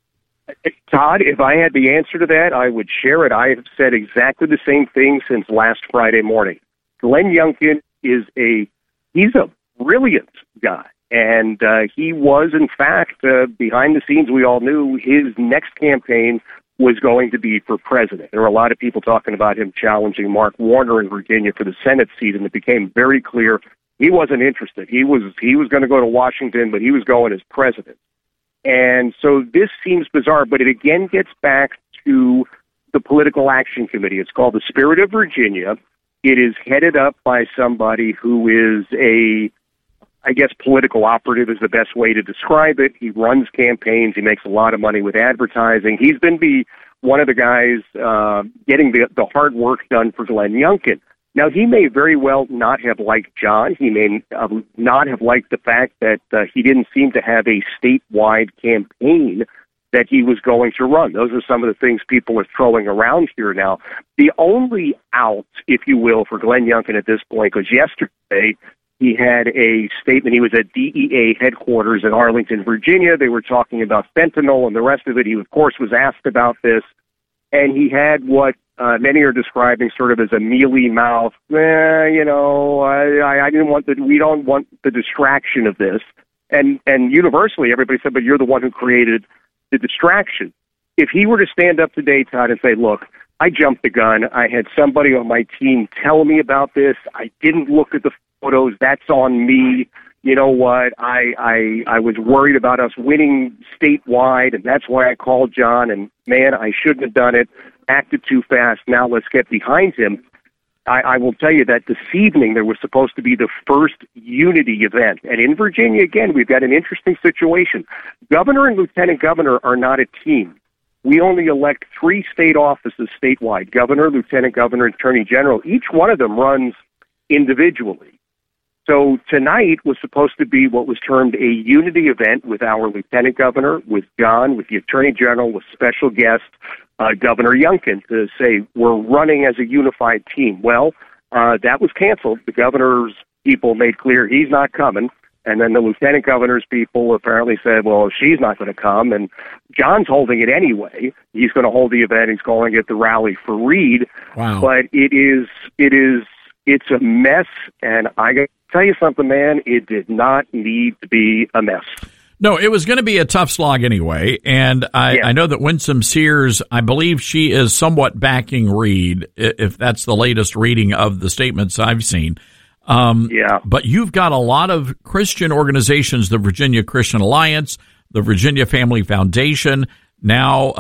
Todd, if I had the answer to that, I would share it. I have said exactly the same thing since last Friday morning. Glenn Youngkin is a he's a brilliant guy, and uh, he was, in fact, uh, behind the scenes, we all knew his next campaign was going to be for president. There were a lot of people talking about him challenging Mark Warner in Virginia for the Senate seat, and it became very clear he wasn't interested. He was he was going to go to Washington, but he was going as president. And so this seems bizarre, but it again gets back to the Political Action Committee. It's called the Spirit of Virginia. It is headed up by somebody who is a I guess political operative is the best way to describe it. He runs campaigns. He makes a lot of money with advertising. He's been the one of the guys uh, getting the, the hard work done for Glenn Youngkin. Now, he may very well not have liked John. He may uh, not have liked the fact that uh, he didn't seem to have a statewide campaign that he was going to run. Those are some of the things people are throwing around here now. The only out, if you will, for Glenn Youngkin at this point, because yesterday he had a statement. He was at D E A headquarters in Arlington, Virginia. They were talking about fentanyl and the rest of it. He, of course, was asked about this, and he had what uh, many are describing sort of as a mealy mouth. Eh, you know, I, I didn't want the. We don't want the distraction of this. And and universally, everybody said, "But you're the one who created the distraction." If he were to stand up today, Todd, and say, "Look, I jumped the gun. I had somebody on my team tell me about this. I didn't look at the photos. That's on me. You know what? I, I I was worried about us winning statewide, and that's why I called John. And, man, I shouldn't have done it. Acted too fast. Now let's get behind him." I, I will tell you that this evening there was supposed to be the first unity event. And in Virginia, again, we've got an interesting situation. Governor and lieutenant governor are not a team. We only elect three state offices statewide: governor, lieutenant governor, and attorney general. Each one of them runs individually. So tonight was supposed to be what was termed a unity event with our lieutenant governor, with John, with the attorney general, with special guest uh, Governor Youngkin, to say we're running as a unified team. Well, uh, that was canceled. The governor's people made clear he's not coming. And then the lieutenant governor's people apparently said, well, she's not going to come. And John's holding it anyway. He's going to hold the event. He's calling it the Rally for Reed. Wow. But it is, it is, it's a mess. And I got to tell you something, man, it did not need to be a mess. No, it was going to be a tough slog anyway. And I, yeah. I know that Winsome Sears, I believe she is somewhat backing Reed, if that's the latest reading of the statements I've seen. Um, yeah. But you've got a lot of Christian organizations, the Virginia Christian Alliance, the Virginia Family Foundation, now um,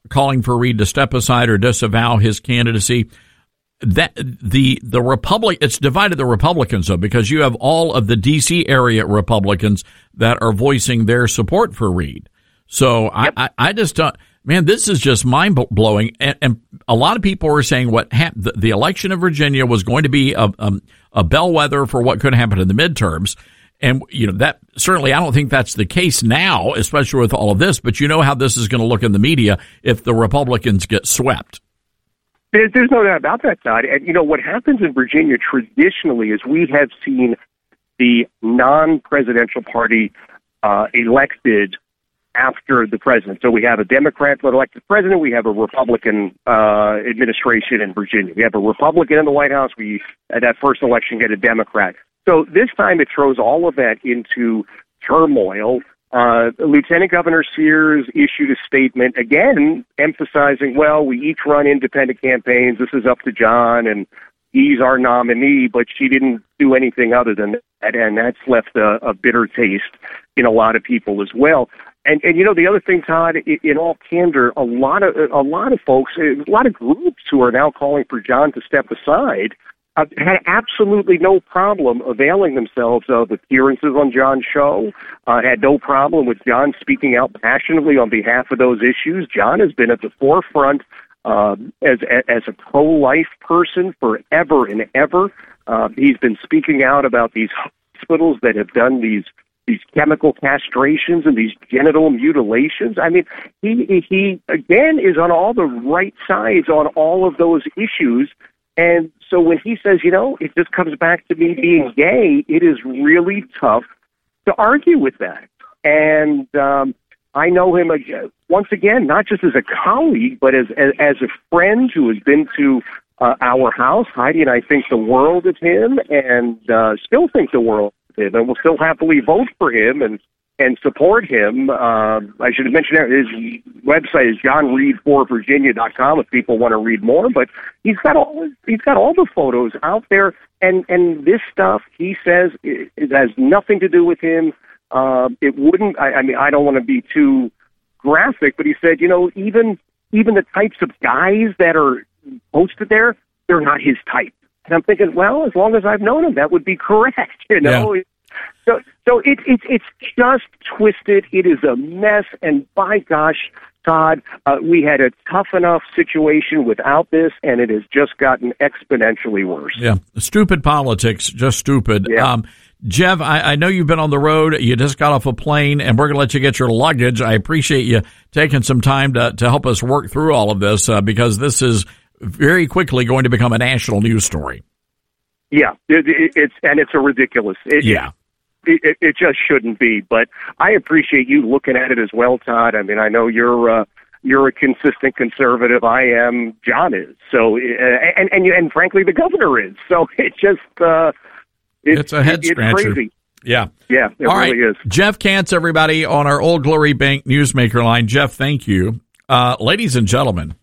calling for Reid to step aside or disavow his candidacy. That the the Republic it's divided the Republicans though, because you have all of the D C area Republicans that are voicing their support for Reid. So yep. I, I I just don't, man, this is just mind blowing. And, and a lot of people are saying what hap- the, the election of Virginia was going to be a, a a bellwether for what could happen in the midterms. And, you know, that certainly I don't think that's the case now, especially with all of this. But you know how this is going to look in the media if the Republicans get swept. There's no doubt about that, Todd. And, you know, what happens in Virginia traditionally is we have seen the non-presidential party uh, elected after the president. So we have a Democrat elected president. We have a Republican uh, administration in Virginia. We have a Republican in the White House. We, at that first election, get a Democrat. So this time it throws all of that into turmoil. Uh, Lieutenant Governor Sears issued a statement, again, emphasizing, well, we each run independent campaigns. This is up to John, and he's our nominee, but she didn't do anything other than that, and that's left a, a bitter taste in a lot of people as well. And, and you know, the other thing, Todd, in, in all candor, a lot of a lot of folks, a lot of groups who are now calling for John to step aside Uh, had absolutely no problem availing themselves of appearances on John's show, uh, had no problem with John speaking out passionately on behalf of those issues. John has been at the forefront uh, as, as a pro-life person forever and ever. Uh, he's been speaking out about these hospitals that have done these these chemical castrations and these genital mutilations. I mean, he, he again, is on all the right sides on all of those issues. And so when he says, you know, it just comes back to me being gay, it is really tough to argue with that. And um, I know him, again, once again, not just as a colleague, but as as, as a friend who has been to uh, our house. Heidi and I think the world of him, and uh, still think the world of him, and will still happily vote for him and and support him. Uh, I should have mentioned that his website is john reed for virginia dot com if people want to read more. But he's got all he's got all the photos out there, and and this stuff, he says, it, it has nothing to do with him. Uh, it wouldn't. I, I mean, I don't want to be too graphic, but he said, you know, even even the types of guys that are posted there, they're not his type. And I'm thinking, well, as long as I've known him, that would be correct. You know. Yeah. So, so it, it, it's just twisted. It is a mess. And by gosh, Todd, uh, we had a tough enough situation without this, and it has just gotten exponentially worse. Yeah, stupid politics, just stupid. Yeah. Um, Jeff, I, I know you've been on the road. You just got off a plane, and we're going to let you get your luggage. I appreciate you taking some time to, to help us work through all of this, uh, because this is very quickly going to become a national news story. Yeah, it, it, it's and it's a ridiculous. It, yeah. It, it, it just shouldn't be, but I appreciate you looking at it as well, Todd. I mean, I know you're uh, you're a consistent conservative. I am. John is. So, uh, and and and frankly, the governor is. So it just uh, it, it's a head it, scratcher. It's crazy. Yeah, yeah, it All really right. is. Jeff Kantz, everybody on our Old Glory Bank Newsmaker line. Jeff, thank you, uh, ladies and gentlemen.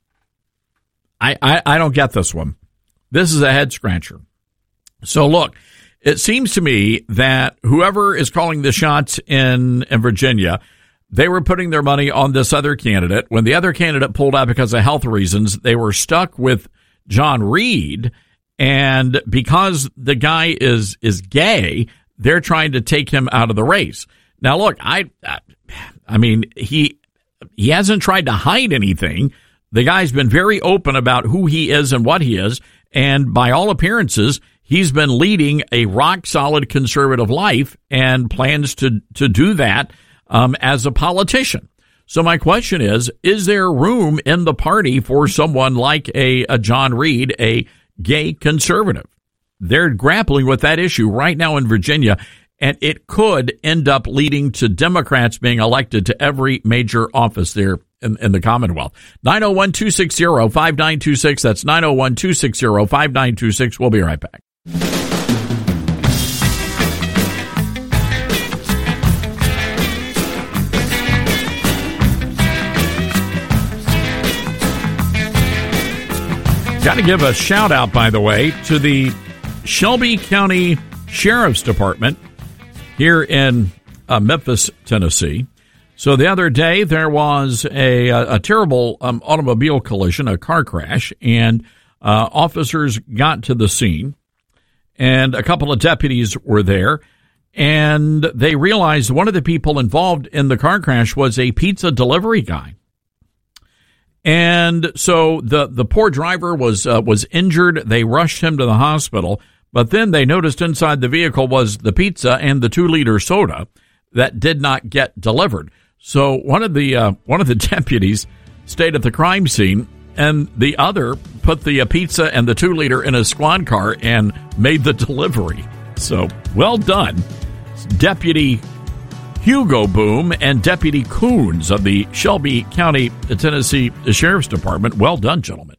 I, I I don't get this one. This is a head scratcher. So look. It seems to me that whoever is calling the shots in, in Virginia, they were putting their money on this other candidate. When the other candidate pulled out because of health reasons, they were stuck with John Reid. And because the guy is is gay, they're trying to take him out of the race. Now, look, I, I mean, he he hasn't tried to hide anything. The guy's been very open about who he is and what he is. And by all appearances, he's been leading a rock-solid conservative life and plans to, to do that um, as a politician. So my question is, is there room in the party for someone like a, a John Reid, a gay conservative? They're grappling with that issue right now in Virginia, and it could end up leading to Democrats being elected to every major office there in, in the Commonwealth. nine oh one, two six zero, five nine two six. That's nine oh one, two six zero, five nine two six. We'll be right back. Got to give a shout out, by the way, to the Shelby County Sheriff's Department here in uh, Memphis, Tennessee. So the other day there was a a, a terrible um, automobile collision, a car crash, and uh, officers got to the scene, and a couple of deputies were there, and they realized one of the people involved in the car crash was a pizza delivery guy. And so the the poor driver was uh, was injured. They rushed him to the hospital, but then they noticed inside the vehicle was the pizza and the two liter soda that did not get delivered. So one of the uh, one of the deputies stayed at the crime scene, and the other put the uh, pizza and the two liter in a squad car and made the delivery. So well done, Deputy Hugo Boom and Deputy Coons of the Shelby County, Tennessee Sheriff's Department. Well done, gentlemen.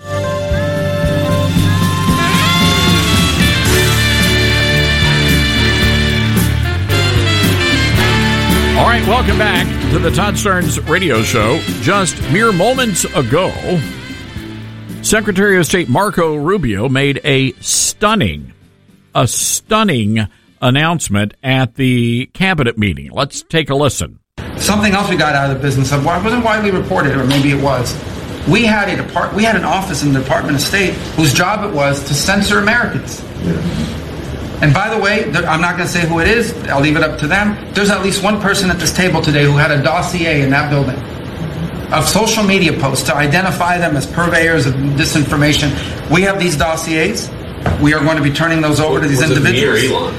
All right, welcome back to the Todd Starnes Radio Show. Just mere moments ago, Secretary of State Marco Rubio made a stunning, a stunning announcement at the cabinet meeting. Let's take a listen. Something else we got out of the business of, well, it wasn't widely reported, or maybe it was. We had a depart, we had an office in the Department of State whose job it was to censor Americans. Yeah. And by the way, I'm not going to say who it is. I'll leave it up to them. There's at least one person at this table today who had a dossier in that building of social media posts to identify them as purveyors of disinformation. We have these dossiers. We are going to be turning those over to these Was individuals. It me or Elon?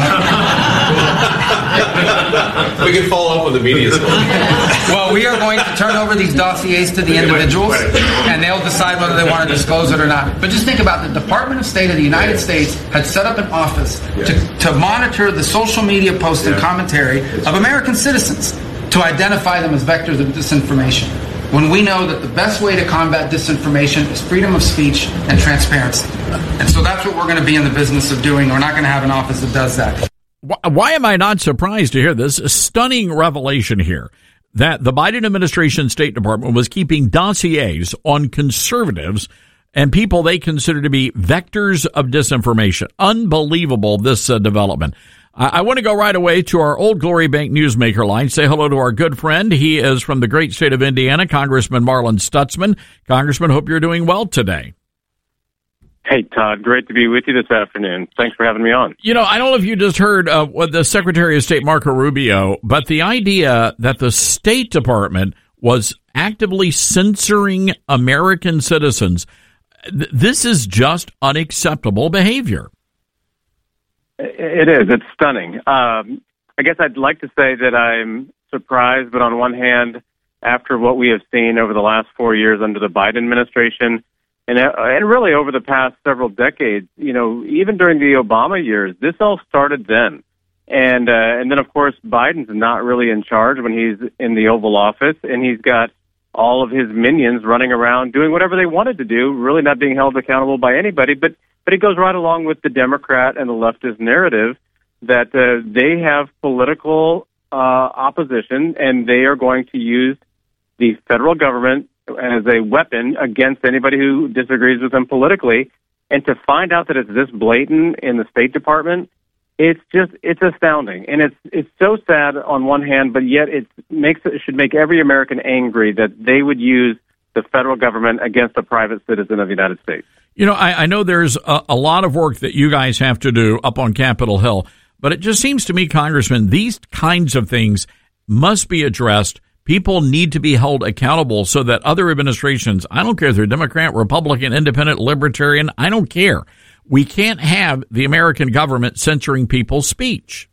Uh, we can follow up with the media. Well, we are going to turn over these dossiers to the individuals, and they'll decide whether they want to disclose it or not. But just think about it. The Department of State of the United States had set up an office to, to monitor the social media posts and commentary of American citizens to identify them as vectors of disinformation, when we know that the best way to combat disinformation is freedom of speech and transparency. And so that's what we're going to be in the business of doing. We're not going to have an office that does that. Why am I not surprised to hear this? A stunning revelation here that the Biden administration State Department was keeping dossiers on conservatives and people they consider to be vectors of disinformation. Unbelievable, this uh, development. I, I want to go right away to our Old Glory Bank newsmaker line. Say hello to our good friend. He is from the great state of Indiana, Congressman Marlin Stutzman. Congressman, hope you're doing well today. Hey, Todd, great to be with you this afternoon. Thanks for having me on. You know, I don't know if you just heard uh, what the Secretary of State, Marco Rubio, but the idea that the State Department was actively censoring American citizens, th- this is just unacceptable behavior. It is. It's stunning. Um, I guess I'd like to say that I'm surprised, but on one hand, after what we have seen over the last four years under the Biden administration, And, uh, and really over the past several decades, you know, even during the Obama years, this all started then. And uh, and then, of course, Biden's not really in charge when he's in the Oval Office, and he's got all of his minions running around doing whatever they wanted to do, really not being held accountable by anybody. But, but it goes right along with the Democrat and the leftist narrative that uh, they have political uh, opposition, and they are going to use the federal government as a weapon against anybody who disagrees with them politically. And to find out that it's this blatant in the State Department, it's just, it's astounding. And it's it's so sad on one hand, but yet it makes it should make every American angry that they would use the federal government against a private citizen of the United States. You know, I, I know there's a, a lot of work that you guys have to do up on Capitol Hill, but it just seems to me, Congressman, these kinds of things must be addressed. People need to be held accountable so that other administrations, I don't care if they're Democrat, Republican, Independent, Libertarian, I don't care. We can't have the American government censoring people's speech.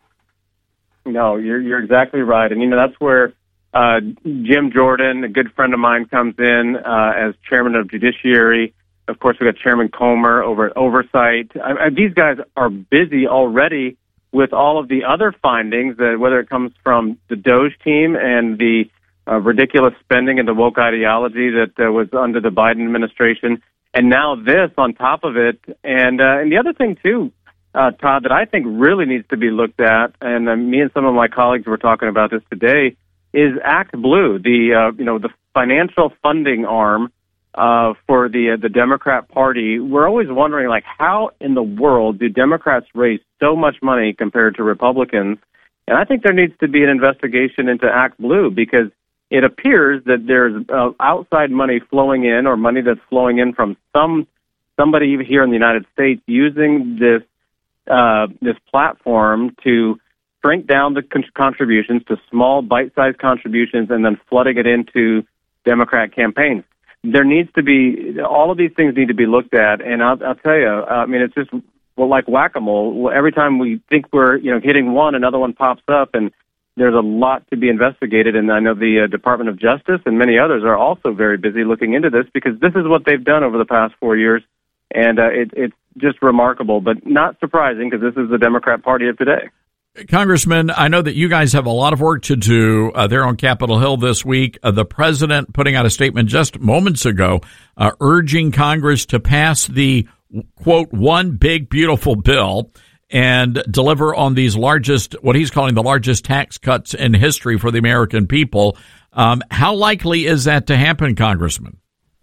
No, you're you're exactly right. And, you know, that's where uh, Jim Jordan, a good friend of mine, comes in uh, as chairman of Judiciary. Of course, we got Chairman Comer over at Oversight. I, I, these guys are busy already with all of the other findings, uh, whether it comes from the DOGE team and the uh, ridiculous spending and the woke ideology that uh, was under the Biden administration, and now this on top of it. And uh, and the other thing, too, uh, Todd, that I think really needs to be looked at, and uh, me and some of my colleagues were talking about this today, is Act Blue, the uh, you know the financial funding arm Uh, for the uh, the Democrat Party. We're always wondering, like, how in the world do Democrats raise so much money compared to Republicans? And I think there needs to be an investigation into Act Blue, because it appears that there's uh, outside money flowing in, or money that's flowing in from some somebody here in the United States using this uh, this platform to shrink down the con- contributions to small, bite-sized contributions, and then flooding it into Democrat campaigns. There needs to be, all of these things need to be looked at, and I'll, I'll tell you, I mean, it's just well, like whack-a-mole. Every time we think we're, you know, hitting one, another one pops up, and there's a lot to be investigated. And I know the uh, Department of Justice and many others are also very busy looking into this, because this is what they've done over the past four years, and uh, it, it's just remarkable, but not surprising, because this is the Democrat Party of today. Congressman, I know that you guys have a lot of work to do uh, there on Capitol Hill this week. Uh, the president putting out a statement just moments ago uh, urging Congress to pass the, quote, one big, beautiful bill and deliver on these largest, what he's calling the largest tax cuts in history for the American people. Um, how likely is that to happen, Congressman?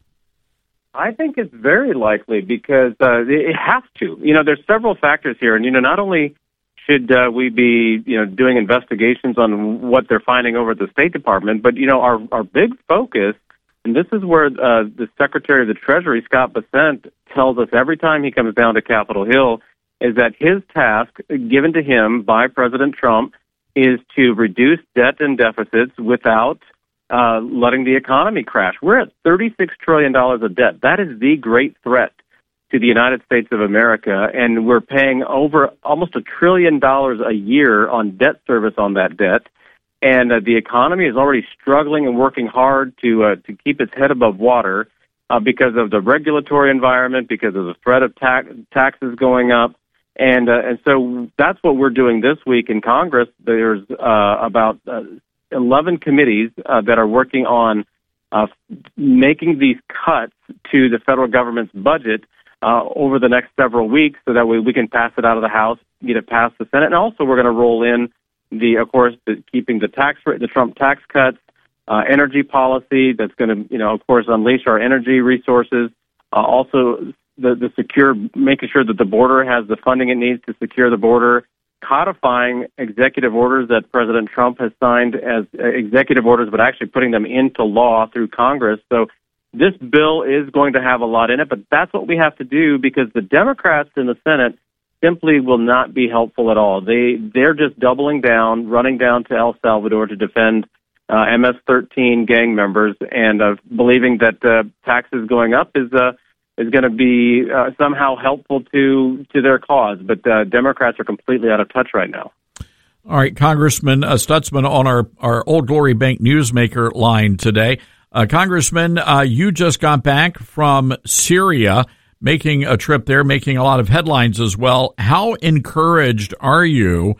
I think it's very likely, because uh, it has to. You know, there's several factors here. And, you know, not only should uh, we be, you know, doing investigations on what they're finding over at the State Department, but, you know, our, our big focus, and this is where uh, the Secretary of the Treasury, Scott Bessent, tells us every time he comes down to Capitol Hill, is that his task given to him by President Trump is to reduce debt and deficits without uh, letting the economy crash. We're at thirty-six trillion dollars of debt. That is the great threat to the United States of America, and we're paying over almost a trillion dollars a year on debt service on that debt. And uh, the economy is already struggling and working hard to uh, to keep its head above water uh, because of the regulatory environment, because of the threat of tax, taxes going up. And uh, and so that's what we're doing this week in Congress. There's uh, about uh, eleven committees uh, that are working on uh, making these cuts to the federal government's budget uh, over the next several weeks, so that way we can pass it out of the House, get it past the Senate, and also we're going to roll in the, of course, the, keeping the tax rate, the Trump tax cuts, uh, energy policy that's going to, you know, of course, unleash our energy resources. Uh, also, the the secure, making sure that the border has the funding it needs to secure the border, codifying executive orders that President Trump has signed as uh, executive orders, but actually putting them into law through Congress. So this bill is going to have a lot in it, but that's what we have to do, because the Democrats in the Senate simply will not be helpful at all. They, they're just doubling down, running down to El Salvador to defend uh, M S thirteen gang members, and uh, believing that uh, taxes going up is uh, is going to be uh, somehow helpful to, to their cause. But uh, Democrats are completely out of touch right now. All right, Congressman uh, Stutzman on our, our Old Glory Bank Newsmaker line today. Uh, Congressman, uh, you just got back from Syria, making a trip there, making a lot of headlines as well. How encouraged are you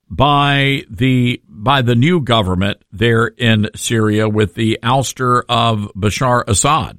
by the by the new government there in Syria with the ouster of Bashar Assad?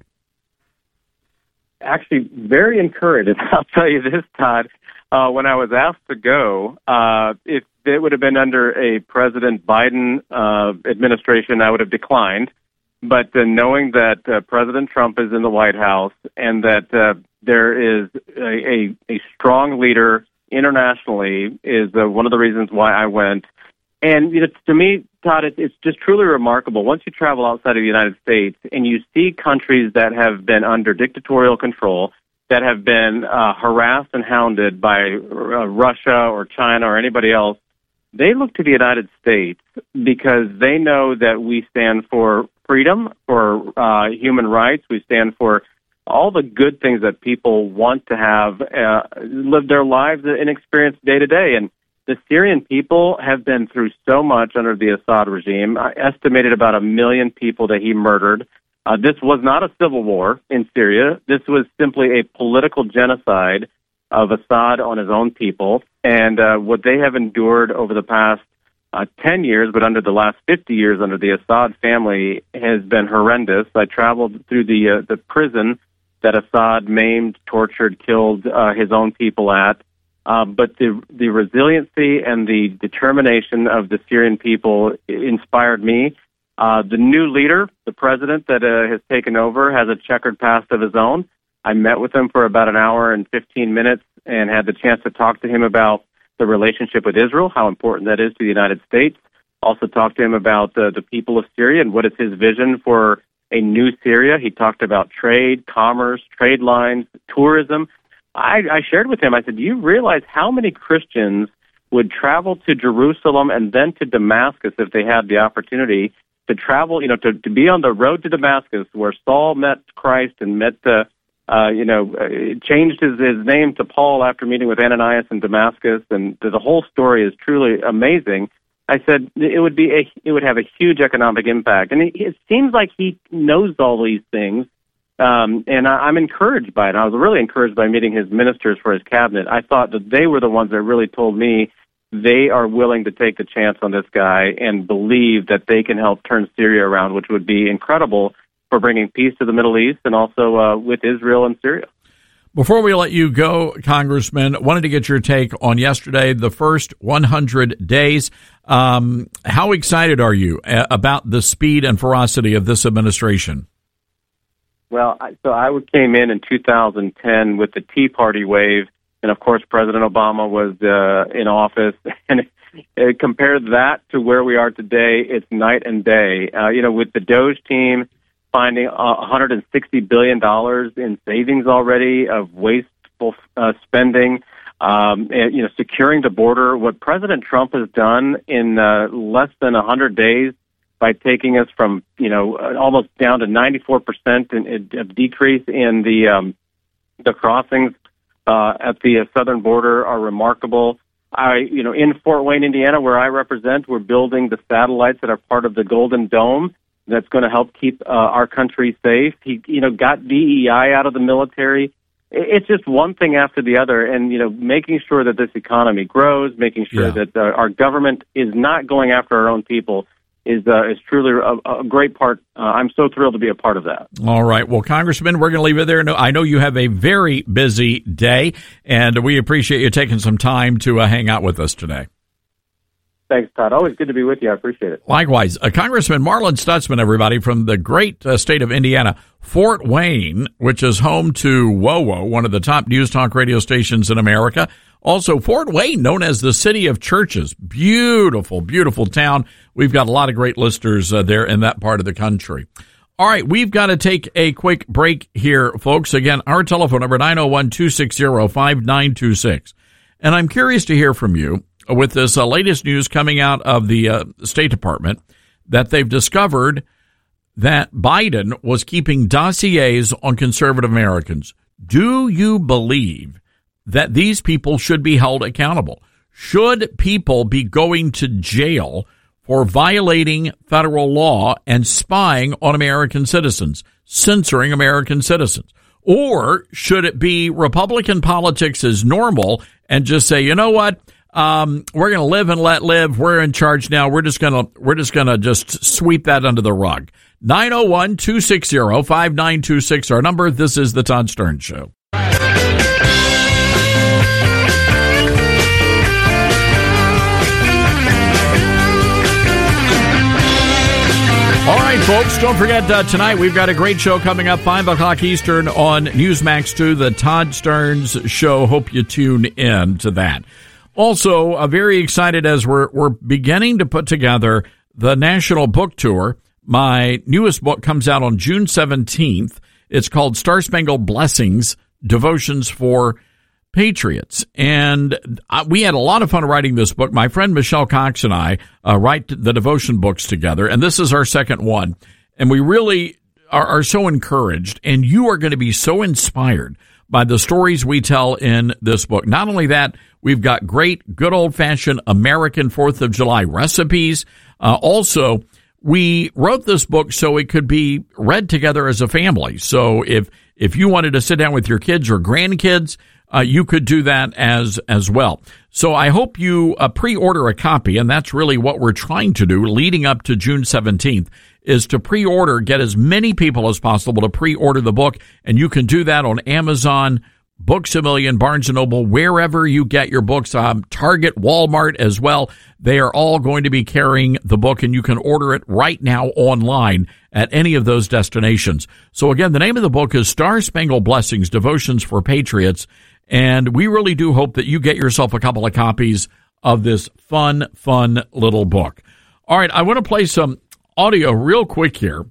Actually, very encouraged. I'll tell you this, Todd. Uh, when I was asked to go, uh, if it would have been under a President Biden uh, administration, I would have declined. But uh, knowing that uh, President Trump is in the White House, and that uh, there is a, a, a strong leader internationally, is uh, one of the reasons why I went. And you know, to me, Todd, it, it's just truly remarkable. Once you travel outside of the United States and you see countries that have been under dictatorial control, that have been uh, harassed and hounded by uh, Russia or China or anybody else, they look to the United States because they know that we stand for freedom, for uh, human rights. We stand for all the good things that people want to have, uh, live their lives and experience day to day. And the Syrian people have been through so much under the Assad regime. I estimated about a million people that he murdered. Uh, this was not a civil war in Syria. This was simply a political genocide of Assad on his own people. And uh, what they have endured over the past uh, ten years, but under the last fifty years under the Assad family, has been horrendous. I traveled through the uh, the prison that Assad maimed, tortured, killed uh, his own people at. Uh, but the the resiliency and the determination of the Syrian people inspired me. Uh, the new leader, the president that uh, has taken over, has a checkered past of his own. I met with him for about an hour and fifteen minutes and had the chance to talk to him about the the relationship with Israel, how important that is to the United States. Also talked to him about uh, the people of Syria and what is his vision for a new Syria. He talked about trade, commerce, trade lines, tourism. I, I shared with him, I said, do you realize how many Christians would travel to Jerusalem and then to Damascus if they had the opportunity to travel, you know, to, to be on the road to Damascus where Saul met Christ and met, uh, uh, you know, uh, changed his, his name to Paul after meeting with Ananias in Damascus. And the, the whole story is truly amazing. I said it would be a, it would have a huge economic impact. And it, it seems like he knows all these things. Um, and I, I'm encouraged by it. I was really encouraged by meeting his ministers for his cabinet. I thought that they were the ones that really told me they are willing to take the chance on this guy and believe that they can help turn Syria around, which would be incredible for bringing peace to the Middle East and also uh, with Israel and Syria. Before we let you go, Congressman, wanted to get your take on yesterday, the first one hundred days. Um, how excited are you about the speed and ferocity of this administration? Well, I, so I came in in two thousand ten with the Tea Party wave, and of course President Obama was uh, in office. And uh, compare that to where we are today, it's night and day. Uh, you know, with the Doge team finding uh, one hundred sixty billion dollars in savings already of wasteful uh, spending, um, and, you know, securing the border. What President Trump has done in uh, less than one hundred days by taking us from, you know, almost down to ninety-four percent in, in, of decrease in the um, the crossings uh, at the southern border are remarkable. I, you know, in Fort Wayne, Indiana, where I represent, we're building the satellites that are part of the Golden Dome that's going to help keep uh, our country safe. He, you know, got D E I out of the military. It's just one thing after the other, and, you know, making sure that this economy grows, making sure Yeah. that uh, our government is not going after our own people is uh, is truly a, a great part. Uh, I'm so thrilled to be a part of that. All right. Well, Congressman, we're going to leave it there. No, I know you have a very busy day, and we appreciate you taking some time to uh, hang out with us today. Thanks, Todd. Always good to be with you. I appreciate it. Likewise. Uh, Congressman Marlin Stutzman, everybody, from the great uh, state of Indiana, Fort Wayne, which is home to WOWO, one of the top news talk radio stations in America. Also, Fort Wayne, known as the City of Churches. Beautiful, beautiful town. We've got a lot of great listeners uh, there in that part of the country. All right, we've got to take a quick break here, folks. Again, our telephone number, nine oh one, two six zero, five nine two six. And I'm curious to hear from you with this uh, latest news coming out of the uh, State Department that they've discovered that Biden was keeping dossiers on conservative Americans. Do you believe that these people should be held accountable? Should people be going to jail for violating federal law and spying on American citizens, censoring American citizens? Or should it be Republican politics as normal and just say, you know what, um, we're going to live and let live. We're in charge now. We're just going to we're just going to just sweep that under the rug. nine oh one, two six zero, five nine two six, our number. This is the Todd Stern Show. All right, folks, don't forget, uh, tonight we've got a great show coming up, five o'clock Eastern on Newsmax two, the Todd Stearns Show. Hope you tune in to that. Also, uh, very excited as we're, we're beginning to put together the National Book Tour. My newest book comes out on June seventeenth. It's called Star Spangled Blessings, Devotions for Patriots. And uh, we had a lot of fun writing this book. My friend Michelle Cox and I uh, write the devotion books together, and this is our second one. And we really are, are so encouraged, and you are going to be so inspired by the stories we tell in this book. Not only that, we've got great, good old-fashioned American fourth of July recipes. Uh, also, we wrote this book so it could be read together as a family. So if if you wanted to sit down with your kids or grandkids, Uh, you could do that as as well. So I hope you uh, pre-order a copy, and that's really what we're trying to do leading up to June seventeenth, is to pre-order, get as many people as possible to pre-order the book, and you can do that on Amazon, Books A Million, Barnes and Noble, wherever you get your books, um, Target, Walmart as well. They are all going to be carrying the book, and you can order it right now online at any of those destinations. So again, the name of the book is Star Spangled Blessings, Devotions for Patriots. And we really do hope that you get yourself a couple of copies of this fun, fun little book. All right, I want to play some audio real quick here.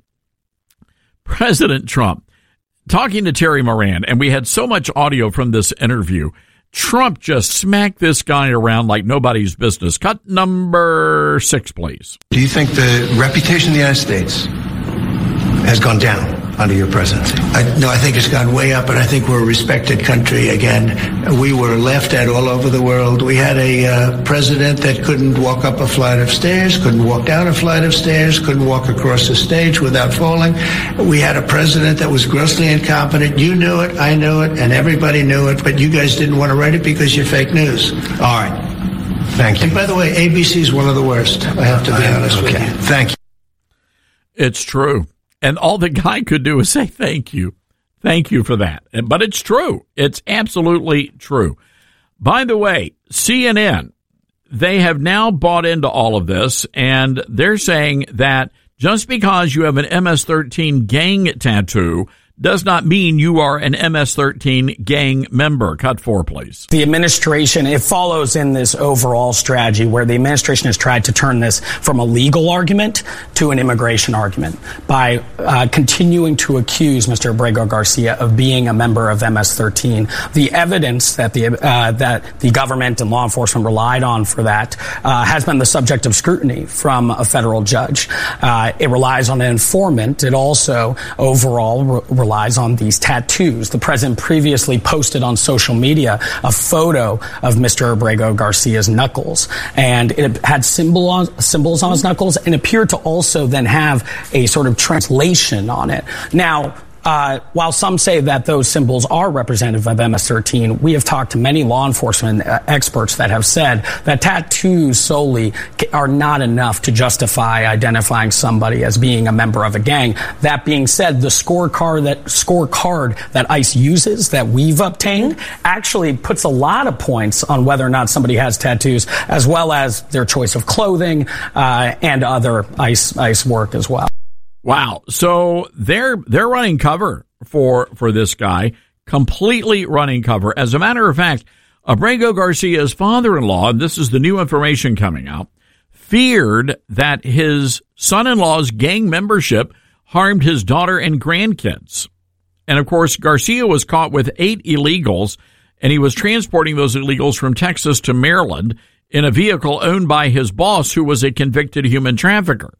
President Trump talking to Terry Moran, and we had so much audio from this interview. Trump just smacked this guy around like nobody's business. Cut number six, please. Do you think the reputation of the United States has gone down under your presidency? I, no, I think it's gone way up, and I think we're a respected country again. We were laughed at all over the world. We had a uh, president that couldn't walk up a flight of stairs, couldn't walk down a flight of stairs, couldn't walk across the stage without falling. We had a president that was grossly incompetent. You knew it, I knew it, and everybody knew it, but you guys didn't want to write it because you're fake news. All right. Thank you. And by the way, A B C is one of the worst. I have to be I, honest okay. with you. Thank you. It's true. And all the guy could do is say thank you. Thank you for that. But it's true. It's absolutely true. By the way, C N N, they have now bought into all of this, and they're saying that just because you have an M S thirteen gang tattoo does not mean you are an M S thirteen gang member. Cut four, please. The administration, it follows in this overall strategy where the administration has tried to turn this from a legal argument to an immigration argument by uh, continuing to accuse Mister Abrego Garcia of being a member of M S thirteen. The evidence that the uh, that the government and law enforcement relied on for that uh, has been the subject of scrutiny from a federal judge. Uh, it relies on an informant. It also overall re- relies on these tattoos. The president previously posted on social media a photo of Mister Abrego Garcia's knuckles, and it had symbol on, symbols on his knuckles and appeared to also then have a sort of translation on it. Now, Uh, while some say that those symbols are representative of M S thirteen, we have talked to many law enforcement uh, experts that have said that tattoos solely are not enough to justify identifying somebody as being a member of a gang. That being said, the scorecard that scorecard that ICE uses, that we've obtained, actually puts a lot of points on whether or not somebody has tattoos, as well as their choice of clothing uh, and other ICE ICE work as well. Wow. So they're they're running cover for for this guy, completely running cover. As a matter of fact, Abrego Garcia's father-in-law, and this is the new information coming out, feared that his son-in-law's gang membership harmed his daughter and grandkids. And of course, Garcia was caught with eight illegals, and he was transporting those illegals from Texas to Maryland in a vehicle owned by his boss, who was a convicted human trafficker,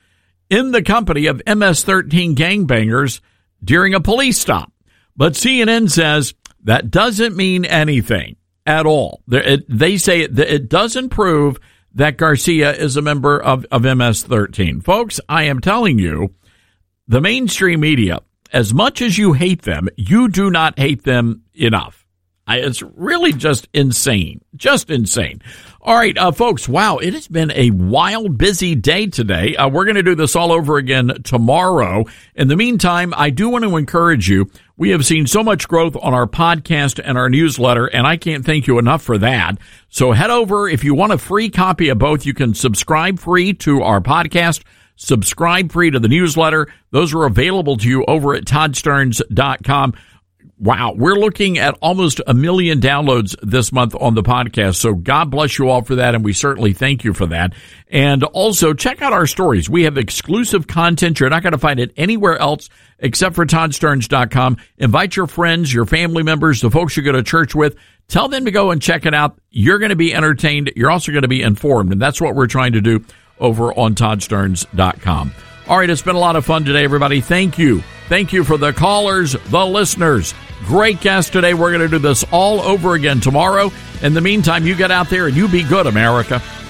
in the company of M S thirteen gangbangers during a police stop. But C N N says that doesn't mean anything at all. They say it doesn't prove that Garcia is a member of, of M S thirteen. Folks, I am telling you, the mainstream media, as much as you hate them, you do not hate them enough. I, it's really just insane. Just insane. All right, uh, folks, wow, it has been a wild, busy day today. Uh, we're going to do this all over again tomorrow. In the meantime, I do want to encourage you. We have seen so much growth on our podcast and our newsletter, and I can't thank you enough for that. So head over. If you want a free copy of both, you can subscribe free to our podcast, subscribe free to the newsletter. Those are available to you over at todd stearns dot com. Wow, we're looking at almost a million downloads this month on the podcast, so God bless you all for that, and we certainly thank you for that. And also, check out our stories. We have exclusive content. You're not going to find it anywhere else except for todd stearns dot com. Invite your friends, your family members, the folks you go to church with. Tell them to go and check it out. You're going to be entertained. You're also going to be informed, and that's what we're trying to do over on todd stearns dot com. All right, it's been a lot of fun today, everybody. Thank you. Thank you for the callers, the listeners. Great guest today. We're going to do this all over again tomorrow. In the meantime, you get out there and you be good, America.